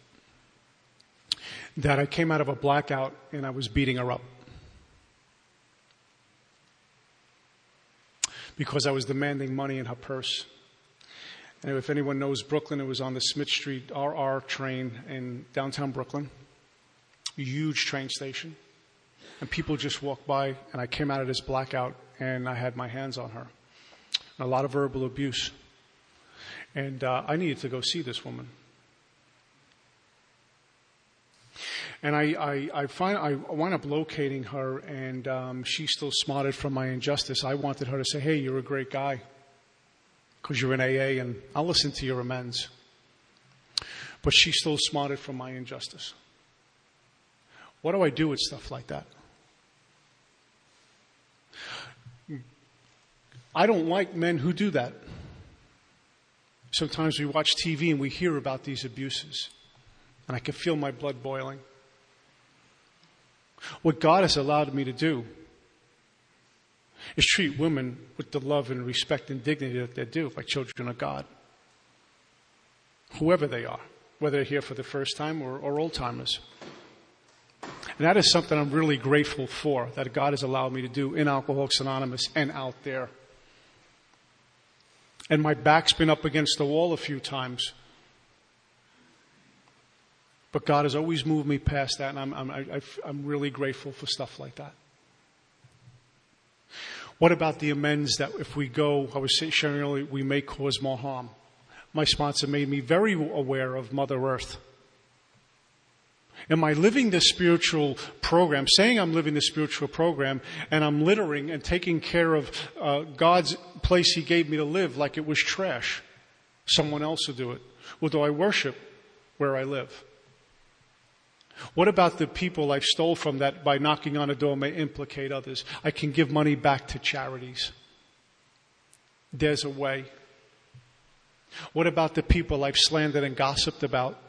that I came out of a blackout and I was beating her up. Because I was demanding money in her purse. And if anyone knows Brooklyn, it was on the Smith Street R R train in downtown Brooklyn. Huge train station. And people just walked by and I came out of this blackout and I had my hands on her. And a lot of verbal abuse. And uh, I needed to go see this woman. And I, I, I, find, I wound up locating her, and um, she still smarted from my injustice. I wanted her to say, hey, you're a great guy. because you're in A A, and I'll listen to your amends. But she still smarted from my injustice. What do I do with stuff like that? I don't like men who do that. Sometimes we watch T V and we hear about these abuses, and I can feel my blood boiling. What God has allowed me to do is treat women with the love and respect and dignity that they do, like children of God. Whoever they are, whether they're here for the first time or, or old-timers. And that is something I'm really grateful for, that God has allowed me to do in Alcoholics Anonymous and out there. And my back's been up against the wall a few times. But God has always moved me past that, and I'm, I'm, I, I'm really grateful for stuff like that. What about the amends that if we go, I was sharing earlier, we may cause more harm? My sponsor made me very aware of Mother Earth. Am I living this spiritual program, saying I'm living this spiritual program, and I'm littering and taking care of uh, God's place He gave me to live like it was trash? Someone else will do it. Or do I worship where I live? What about the people I stole from that by knocking on a door may implicate others? I can give money back to charities. There's a way. What about the people I've slandered and gossiped about?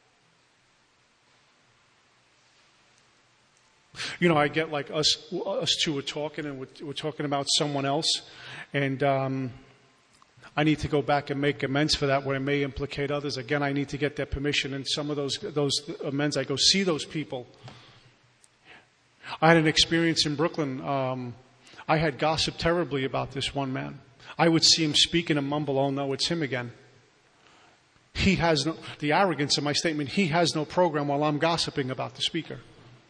You know, I get like us, us two are talking, and we're, we're talking about someone else, and um, I need to go back and make amends for that where it may implicate others. Again, I need to get their permission, and some of those those amends, I go see those people. I had an experience in Brooklyn. Um, I had gossiped terribly about this one man. I would see him speak and mumble, "Oh no, it's him again." He has no, the arrogance of my statement, he has no program while I'm gossiping about the speaker.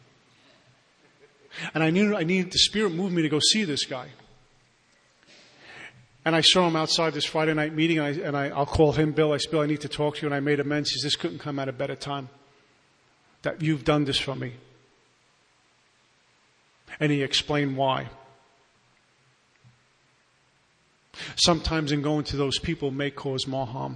And I knew I needed, the Spirit moved me to go see this guy. And I saw him outside this Friday night meeting, and, I, and I, I'll call him, Bill. I said, Bill, I need to talk to you. And I made amends. He says, this couldn't come at a better time. That you've done this for me. And he explained why. Sometimes in going to those people may cause more harm.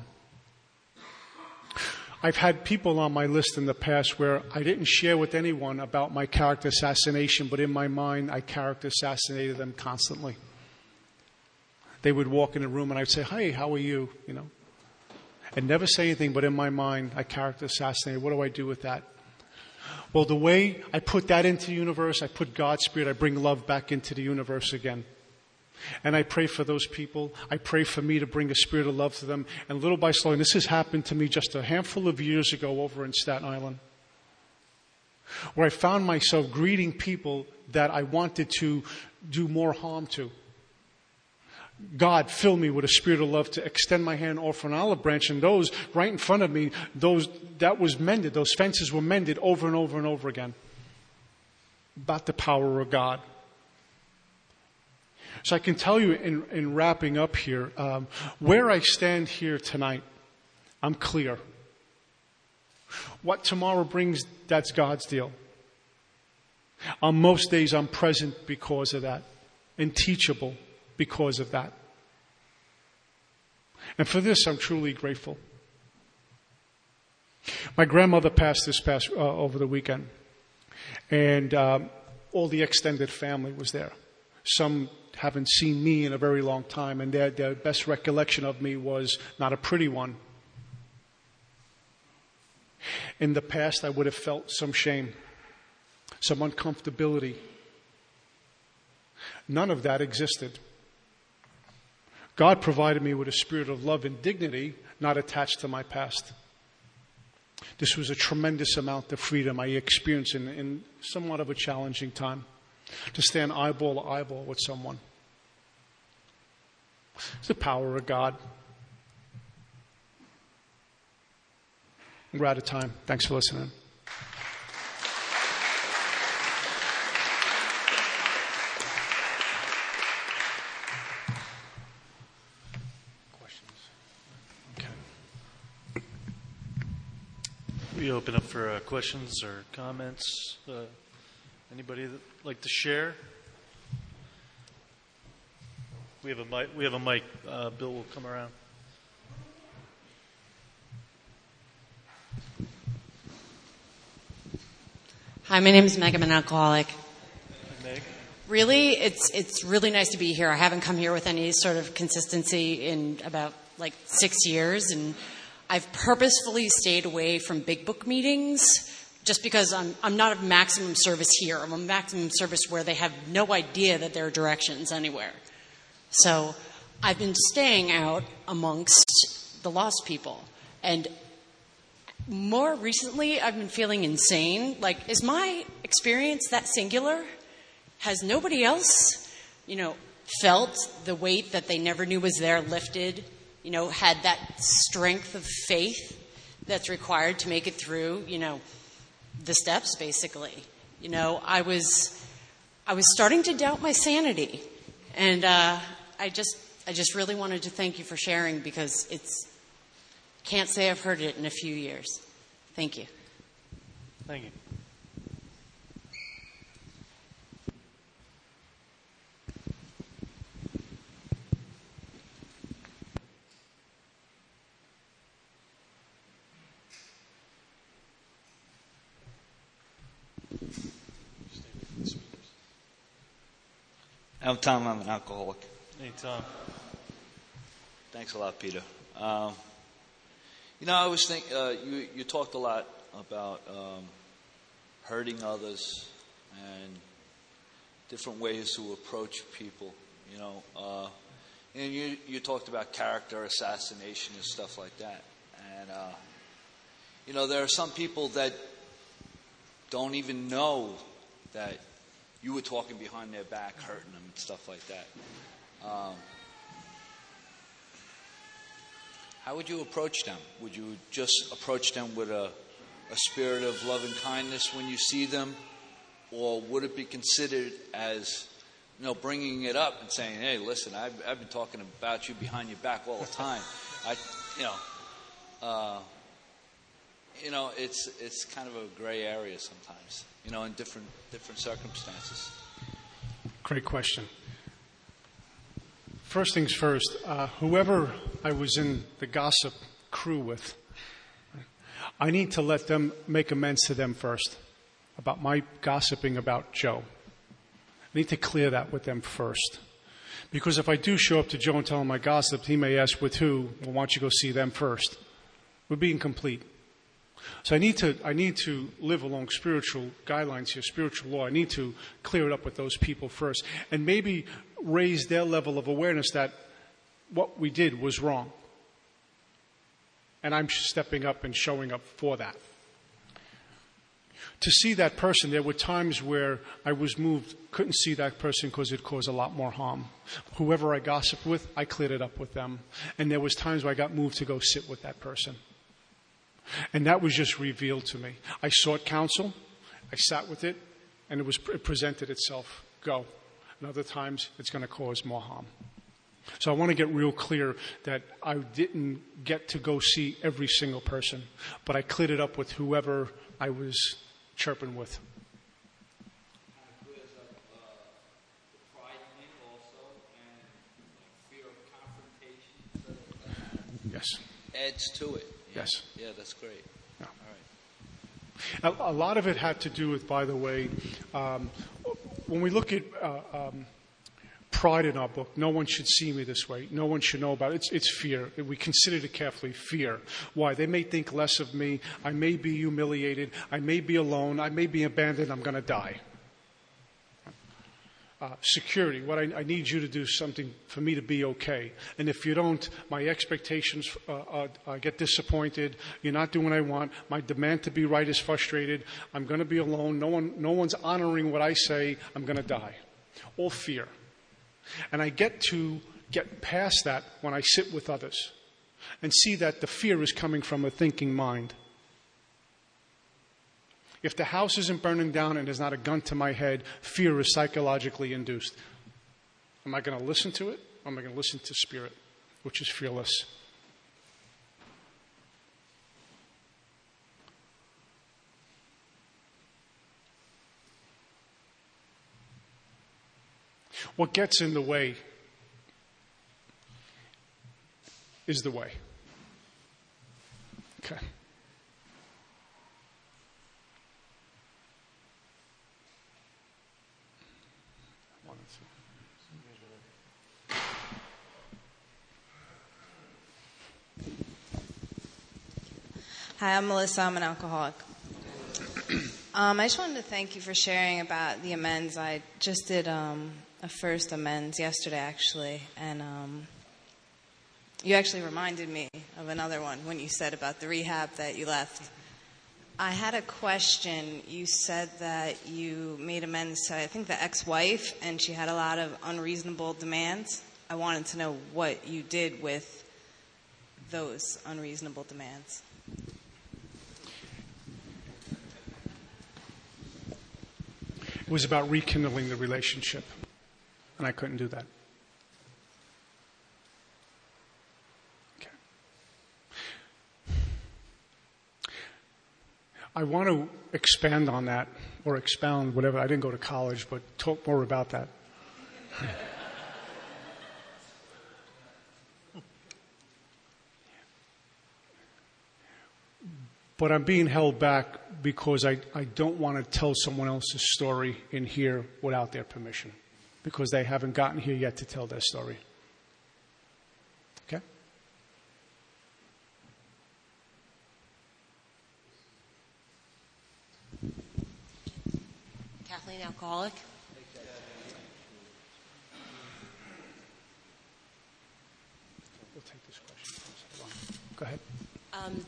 I've had people on my list in the past where I didn't share with anyone about my character assassination, but in my mind, I character assassinated them constantly. They would walk in the room and I'd say, "Hey, how are you?" You know, and never say anything, but in my mind, I character assassinated. What do I do with that? Well, the way I put that into the universe, I put God's Spirit, I bring love back into the universe again. And I pray for those people. I pray for me to bring a spirit of love to them. And little by little, and this has happened to me just a handful of years ago over in Staten Island, where I found myself greeting people that I wanted to do more harm to. God filled me with a spirit of love to extend my hand over an olive branch, and those right in front of me, those that was mended, those fences were mended over and over and over again. About the power of God. So I can tell you in, in wrapping up here, um, where I stand here tonight, I'm clear. What tomorrow brings, that's God's deal. On most days, I'm present because of that, and teachable because of that. And for this, I'm truly grateful. My grandmother passed this past uh, over the weekend, and um, all the extended family was there. Some haven't seen me in a very long time, and their, their best recollection of me was not a pretty one. In the past, I would have felt some shame, some uncomfortability. None of that existed. God provided me with a spirit of love and dignity, not attached to my past. This was a tremendous amount of freedom I experienced in, in somewhat of a challenging time. To stand eyeball to eyeball with someone. It's the power of God. We're out of time. Thanks for listening. Questions? Okay. We open up for uh, questions or comments. Uh, Anybody that like to share? We have a mic. We have a mic. Uh, Bill will come around. Hi, my name is Meg. I'm an alcoholic. Meg. Really, it's it's really nice to be here. I haven't come here with any sort of consistency in about like six years, and I've purposefully stayed away from big book meetings just because I'm I'm not of maximum service here. I'm a maximum service where they have no idea that there are directions anywhere. So I've been staying out amongst the lost people, and more recently, I've been feeling insane. Like, is my experience that singular? Has nobody else, you know, felt the weight that they never knew was there lifted? You know, had that strength of faith that's required to make it through, you know, the steps, basically. You know, I was, I was starting to doubt my sanity, and uh, I just, I just really wanted to thank you for sharing because it's. Can't say I've heard it in a few years. Thank you. Thank you. I'm Tom. I'm an alcoholic. Hey, Tom. Thanks a lot, Peter. Um, you know, I was think uh, you you talked a lot about um, hurting others and different ways to approach people. You know, uh, and you you talked about character assassination and stuff like that. And uh, you know, there are some people that don't even know that you were talking behind their back, hurting them and stuff like that. Um, How would you approach them? Would you just approach them with a, a spirit of love and kindness when you see them? Or would it be considered as, you know, bringing it up and saying, hey, listen, I've, I've been talking about you behind your back all the time. I, you know, uh, you know, it's it's kind of a gray area sometimes, you know, in different different circumstances. Great question. First things first, uh, whoever I was in the gossip crew with, I need to let them make amends to them first about my gossiping about Joe. I need to clear that with them first. Because if I do show up to Joe and tell him I gossiped, he may ask with who, well, why don't you go see them first? We're being complete. So I need to I need to live along spiritual guidelines here, spiritual law. I need to clear it up with those people first. And maybe raise their level of awareness that what we did was wrong. And I'm stepping up and showing up for that. To see that person, there were times where I was moved, couldn't see that person because it caused a lot more harm. Whoever I gossiped with, I cleared it up with them. And there was times where I got moved to go sit with that person. And that was just revealed to me. I sought counsel, I sat with it, and it was it presented itself. Go. And other times, it's going to cause more harm. So I want to get real clear that I didn't get to go see every single person, but I cleared it up with whoever I was chirping with. Yes. Adds to it. Yeah. Yes. Yeah, that's great. Yeah. All right. A, a lot of it had to do with, by the way, um, when we look at uh, um, pride in our book, no one should see me this way. No one should know about it. It's, it's fear. We considered it carefully. Fear. Why? They may think less of me. I may be humiliated. I may be alone. I may be abandoned. I'm going to die. Uh, security. What I, I need you to do something for me to be okay. And if you don't, my expectations uh, uh, uh, get disappointed. You're not doing what I want. My demand to be right is frustrated. I'm going to be alone. No one, no one's honoring what I say. I'm going to die. All fear. And I get to get past that when I sit with others and see that the fear is coming from a thinking mind. If the house isn't burning down and there's not a gun to my head, fear is psychologically induced. Am I going to listen to it? Or am I going to listen to spirit, which is fearless? What gets in the way is the way. Okay. Hi, I'm Melissa. I'm an alcoholic. Um, I just wanted to thank you for sharing about the amends. I just did um, a first amends yesterday, actually, and um, you actually reminded me of another one when you said about the rehab that you left. I had a question. You said that you made amends to, I think, the ex-wife, and she had a lot of unreasonable demands. I wanted to know what you did with those unreasonable demands. It was about rekindling the relationship, and I couldn't do that. Okay. I want to expand on that, or expound, whatever. I didn't go to college, but talk more about that. But I'm being held back because I, I don't want to tell someone else's story in here without their permission, because they haven't gotten here yet to tell their story. Okay? Kathleen, alcoholic. We'll take this question first. Hold on. Go ahead. Um,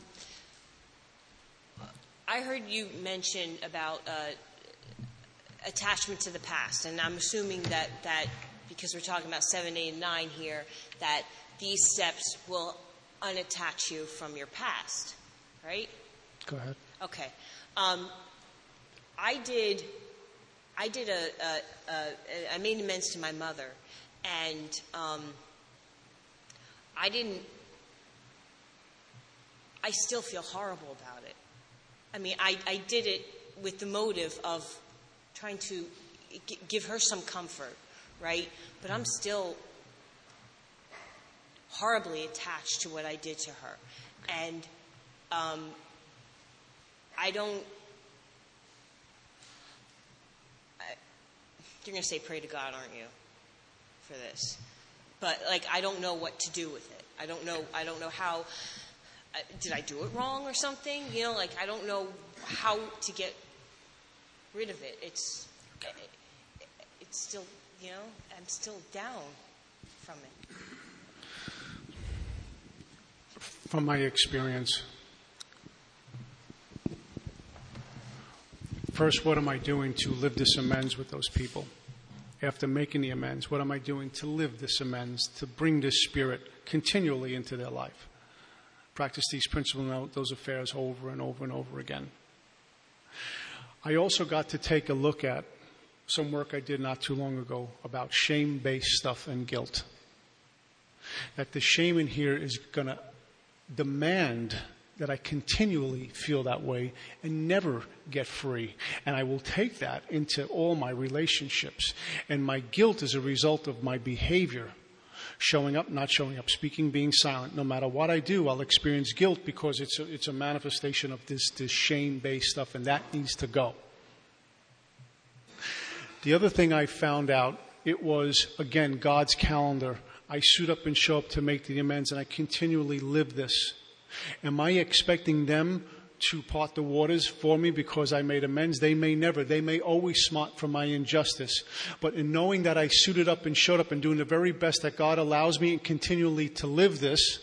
I heard you mention about uh, attachment to the past, and I'm assuming that, that because we're talking about seven, eight, and nine here, that these steps will unattach you from your past, right? Go ahead. Okay. Um, I did. I did a, a, a. I made amends to my mother, and um, I didn't. I still feel horrible about it. I mean, I, I did it with the motive of trying to g- give her some comfort, right? But I'm still horribly attached to what I did to her. And um, I don't... I, you're going to say pray to God, aren't you, for this? But, like, I don't know what to do with it. I don't know, I don't know how... Did I do it wrong or something? You know, like, I don't know how to get rid of it. It's, it's still, you know, I'm still down from it. From my experience, first, what am I doing to live this amends with those people? After making the amends, what am I doing to live this amends, to bring this spirit continually into their life? Practice these principles, those affairs over and over and over again. I also got to take a look at some work I did not too long ago about shame-based stuff and guilt. That the shame in here is going to demand that I continually feel that way and never get free. And I will take that into all my relationships. And my guilt is a result of my behavior. Showing up, not showing up, speaking, being silent. No matter what I do, I'll experience guilt because it's a, it's a manifestation of this, this shame-based stuff, and that needs to go. The other thing I found out, it was, again, God's calendar. I suit up and show up to make the amends, and I continually live this. Am I expecting them to part the waters for me because I made amends? They may never. They may always smart from my injustice. But in knowing that I suited up and showed up and doing the very best that God allows me and continually to live this,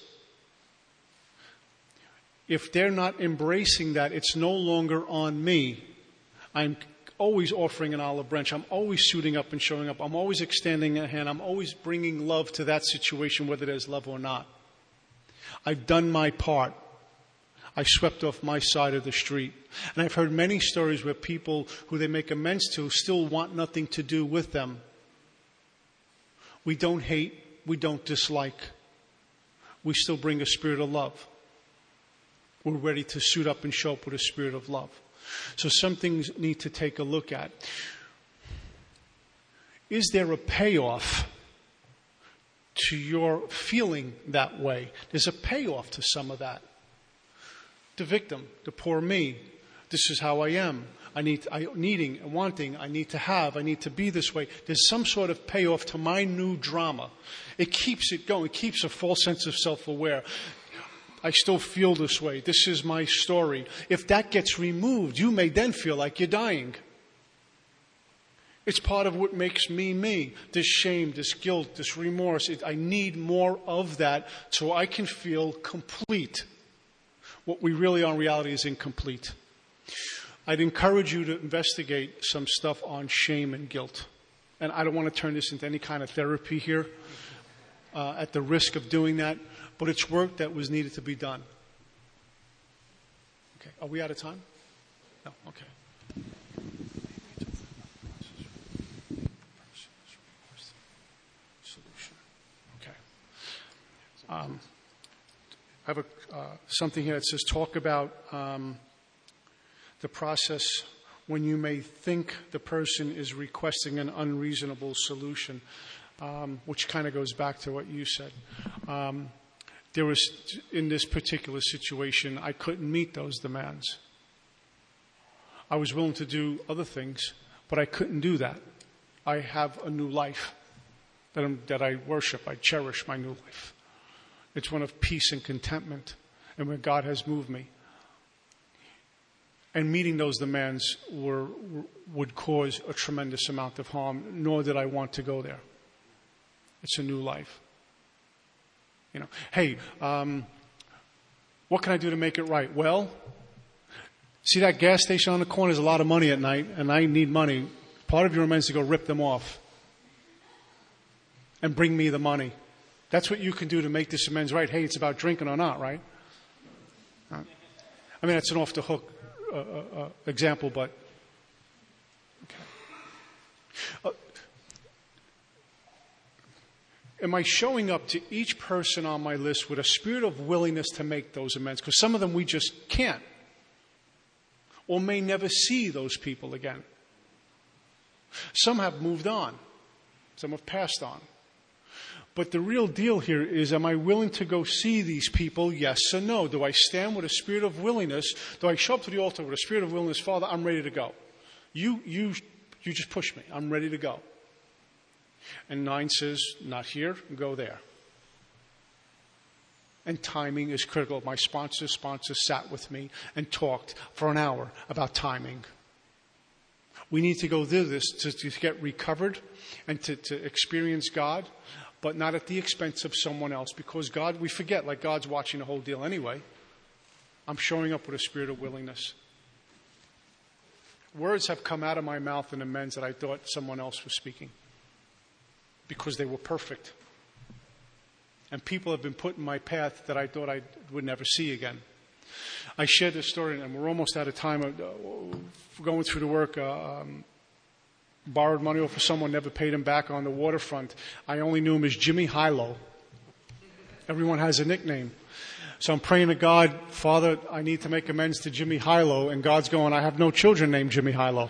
if they're not embracing that, it's no longer on me. I'm always offering an olive branch. I'm always suiting up and showing up. I'm always extending a hand. I'm always bringing love to that situation, whether there's love or not. I've done my part. I swept off my side of the street. And I've heard many stories where people who they make amends to still want nothing to do with them. We don't hate. We don't dislike. We still bring a spirit of love. We're ready to suit up and show up with a spirit of love. So some things need to take a look at. Is there a payoff to your feeling that way. There's a payoff to some of that. The victim, the poor me, this is how I am. I need, I, needing and wanting, I need to have, I need to be this way. There's some sort of payoff to my new drama. It keeps it going. It keeps a false sense of self-aware. I still feel this way. This is my story. If that gets removed, you may then feel like you're dying. It's part of what makes me me. This shame, this guilt, this remorse. It, I need more of that so I can feel complete. What we really are in reality is incomplete. I'd encourage you to investigate some stuff on shame and guilt. And I don't want to turn this into any kind of therapy here uh, at the risk of doing that, but it's work that was needed to be done. Okay, are we out of time? No, okay. Okay. Um, I have a, uh, something here that says talk about um, the process when you may think the person is requesting an unreasonable solution, um, which kind of goes back to what you said. Um, there was, in this particular situation, I couldn't meet those demands. I was willing to do other things, but I couldn't do that. I have a new life that, I'm, that I worship. I cherish my new life. It's one of peace and contentment, and where God has moved me. And meeting those demands were, would cause a tremendous amount of harm, nor did I want to go there. It's a new life. You know, hey, um, what can I do to make it right? Well, see that gas station on the corner is a lot of money at night, and I need money. Part of your amends is to go rip them off and bring me the money. That's what you can do to make this amends right. Hey, it's about drinking or not, right? I mean, that's an off-the-hook uh, uh, example, but okay. Uh, am I showing up to each person on my list with a spirit of willingness to make those amends? Because some of them we just can't, or may never see those people again. Some have moved on. Some have passed on. But the real deal here is, am I willing to go see these people, yes or no? Do I stand with a spirit of willingness? Do I show up to the altar with a spirit of willingness? Father, I'm ready to go. You, you, you just push me. I'm ready to go. And nine says, not here, go there. And timing is critical. My sponsor, sponsor sat with me and talked for an hour about timing. We need to go through this to, to get recovered and to, to experience God, but not at the expense of someone else, because God, we forget, like God's watching the whole deal anyway. I'm showing up with a spirit of willingness. Words have come out of my mouth in amends that I thought someone else was speaking because they were perfect. And people have been put in my path that I thought I would never see again. I shared this story, and we're almost out of time. Uh, going through the work, uh, um, borrowed money off of someone, never paid him back on the waterfront. I only knew him as Jimmy Hilo. Everyone has a nickname. So I'm praying to God, Father, I need to make amends to Jimmy Hilo. And God's going, I have no children named Jimmy Hilo.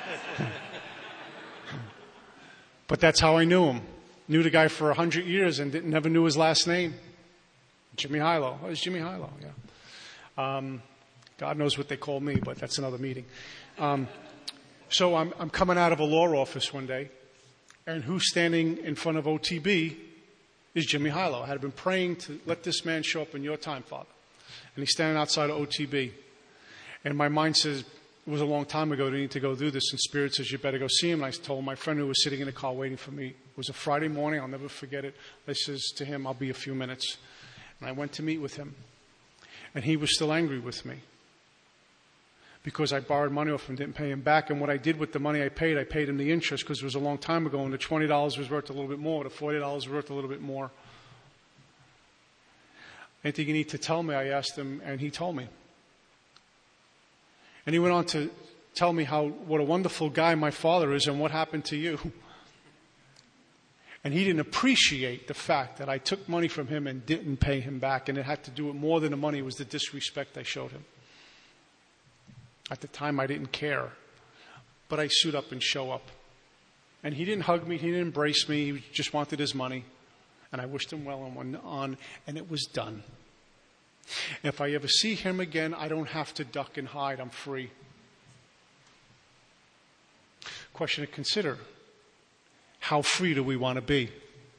But that's how I knew him. Knew the guy for a hundred years and didn't, never knew his last name. Jimmy Hilo. Oh, it's Jimmy Hilo, yeah. Um, God knows what they call me, but that's another meeting. Um, So I'm, I'm coming out of a law office one day, and who's standing in front of O T B is Jimmy Hilo. I had been praying to let this man show up in your time, Father. And he's standing outside of O T B. And my mind says, it was a long time ago, you need to go do this. And Spirit says, you better go see him. And I told my friend who was sitting in the car waiting for me, it was a Friday morning, I'll never forget it. I says to him, I'll be a few minutes. And I went to meet with him. And he was still angry with me, because I borrowed money off him and didn't pay him back. And what I did with the money I paid, I paid him the interest, because it was a long time ago, and the twenty dollars was worth a little bit more, the forty dollars was worth a little bit more. Anything you need to tell me, I asked him, and he told me. And he went on to tell me how what a wonderful guy my father is and what happened to you. And he didn't appreciate the fact that I took money from him and didn't pay him back, and it had to do with more than the money. It was the disrespect I showed him. At the time, I didn't care, but I suit up and show up. And he didn't hug me, he didn't embrace me, he just wanted his money. And I wished him well and went on, and it was done. If I ever see him again, I don't have to duck and hide. I'm free. Question to consider. How free do we want to be?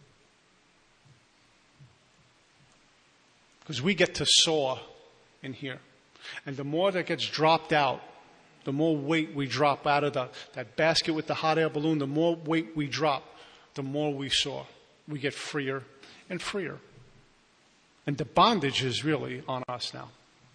Because we get to soar in here. And the more that gets dropped out, the more weight we drop out of the, that basket with the hot air balloon, the more weight we drop, the more we soar. We get freer and freer. And the bondage is really on us now.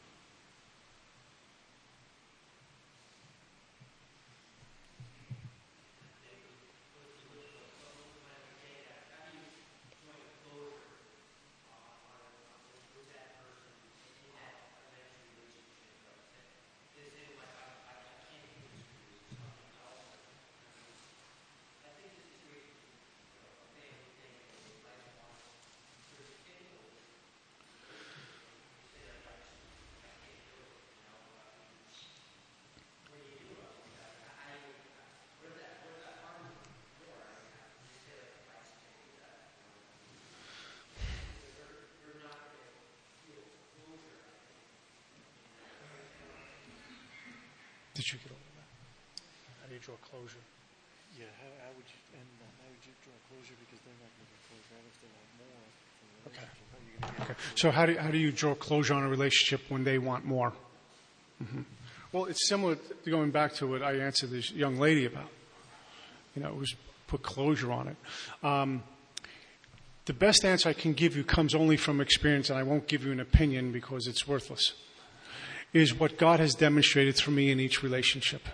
Did you get over that? How do you draw closure? Yeah, how, how would you and uh, how would you draw closure because they're not going to get closure out if they want more from the Okay. relationship? How are you going to get Okay. So how do how do you draw closure on a relationship when they want more? Mm-hmm. Well, it's similar to going back to what I answered this young lady about. You know, it was put closure on it. Um, the best answer I can give you comes only from experience, and I won't give you an opinion because it's worthless. Is what God has demonstrated through me in each relationship.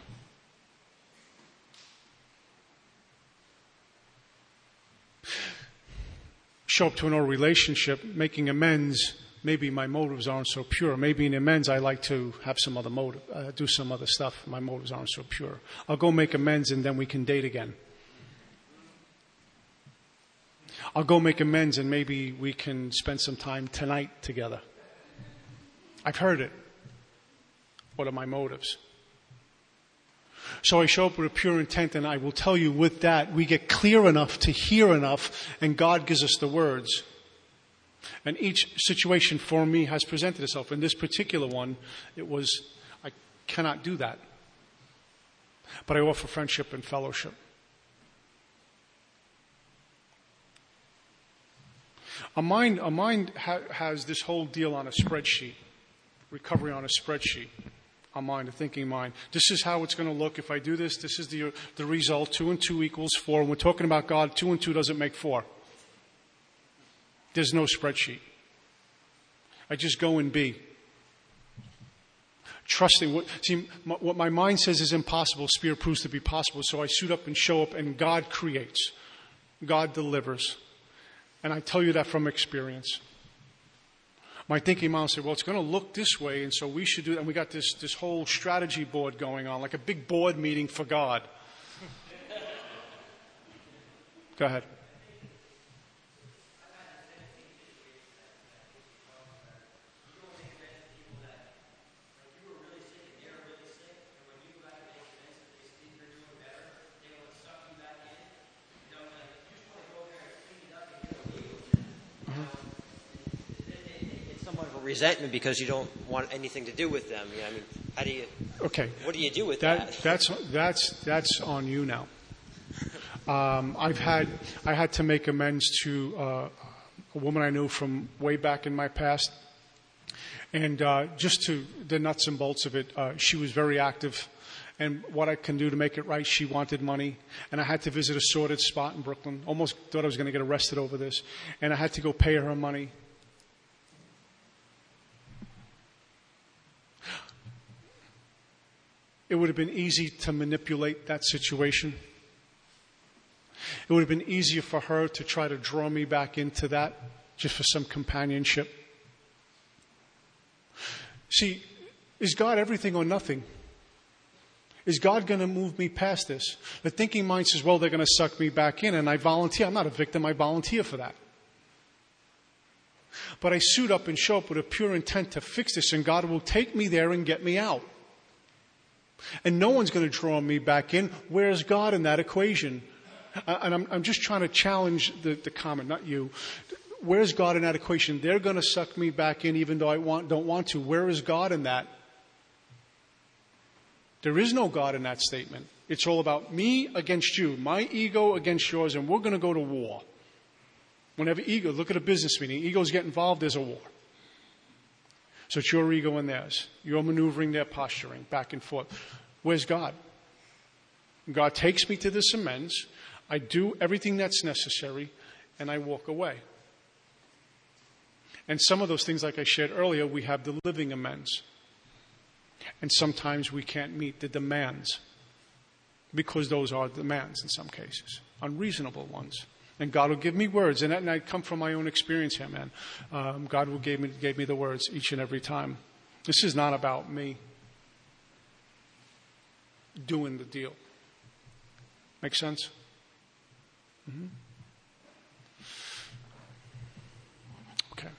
Show up to an old relationship, making amends. Maybe my motives aren't so pure. Maybe in amends I like to have some other motive, uh, do some other stuff. My motives aren't so pure. I'll go make amends and then we can date again. I'll go make amends and maybe we can spend some time tonight together. I've heard it. What are my motives? So I show up with a pure intent, and I will tell you with that, we get clear enough to hear enough, and God gives us the words. And each situation for me has presented itself. In this particular one, it was, I cannot do that. But I offer friendship and fellowship. A mind, a mind ha- has this whole deal on a spreadsheet, recovery on a spreadsheet. A mind, a thinking mind. This is how it's going to look. If I do this, this is the the result. Two and two equals four. When we're talking about God, two and two doesn't make four. There's no spreadsheet. I just go and be. Trusting. What, see, m- what my mind says is impossible, Spirit proves to be possible. So I suit up and show up, and God creates. God delivers. And I tell you that from experience. My thinking mind said, well, it's going to look this way, and so we should do that. And we got this, this whole strategy board going on, like a big board meeting for God. Go ahead. Resentment because you don't want anything to do with them. You know, I mean, how do you? Okay. What do you do with that? that? That's that's that's on you now. Um, I've had I had to make amends to uh, a woman I knew from way back in my past, and uh, just to the nuts and bolts of it, uh, she was very active. And what I can do to make it right, she wanted money. And I had to visit a sordid spot in Brooklyn. Almost thought I was going to get arrested over this. And I had to go pay her money. It would have been easy to manipulate that situation. It would have been easier for her to try to draw me back into that just for some companionship. See, is God everything or nothing? Is God going to move me past this? The thinking mind says, well, they're going to suck me back in, and I volunteer. I'm not a victim. I volunteer for that. But I suit up and show up with a pure intent to fix this, and God will take me there and get me out. And no one's going to draw me back in. Where's God in that equation? Uh, and I'm, I'm just trying to challenge the, the comment, not you. Where's God in that equation? They're going to suck me back in even though I want, don't want to. Where is God in that? There is no God in that statement. It's all about me against you, my ego against yours, and we're going to go to war. Whenever ego, look at a business meeting, egos get involved, there's a war. So it's your ego and theirs. You're maneuvering, they're posturing, back and forth. Where's God? God takes me to this amends. I do everything that's necessary, and I walk away. And some of those things, like I shared earlier, we have the living amends. And sometimes we can't meet the demands because those are demands in some cases, unreasonable ones. And God will give me words, and that and I come from my own experience here, man. Um, God will give me gave me the words each and every time. This is not about me doing the deal. Make sense? Mm-hmm. Okay.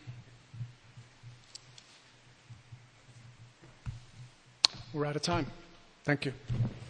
We're out of time. Thank you.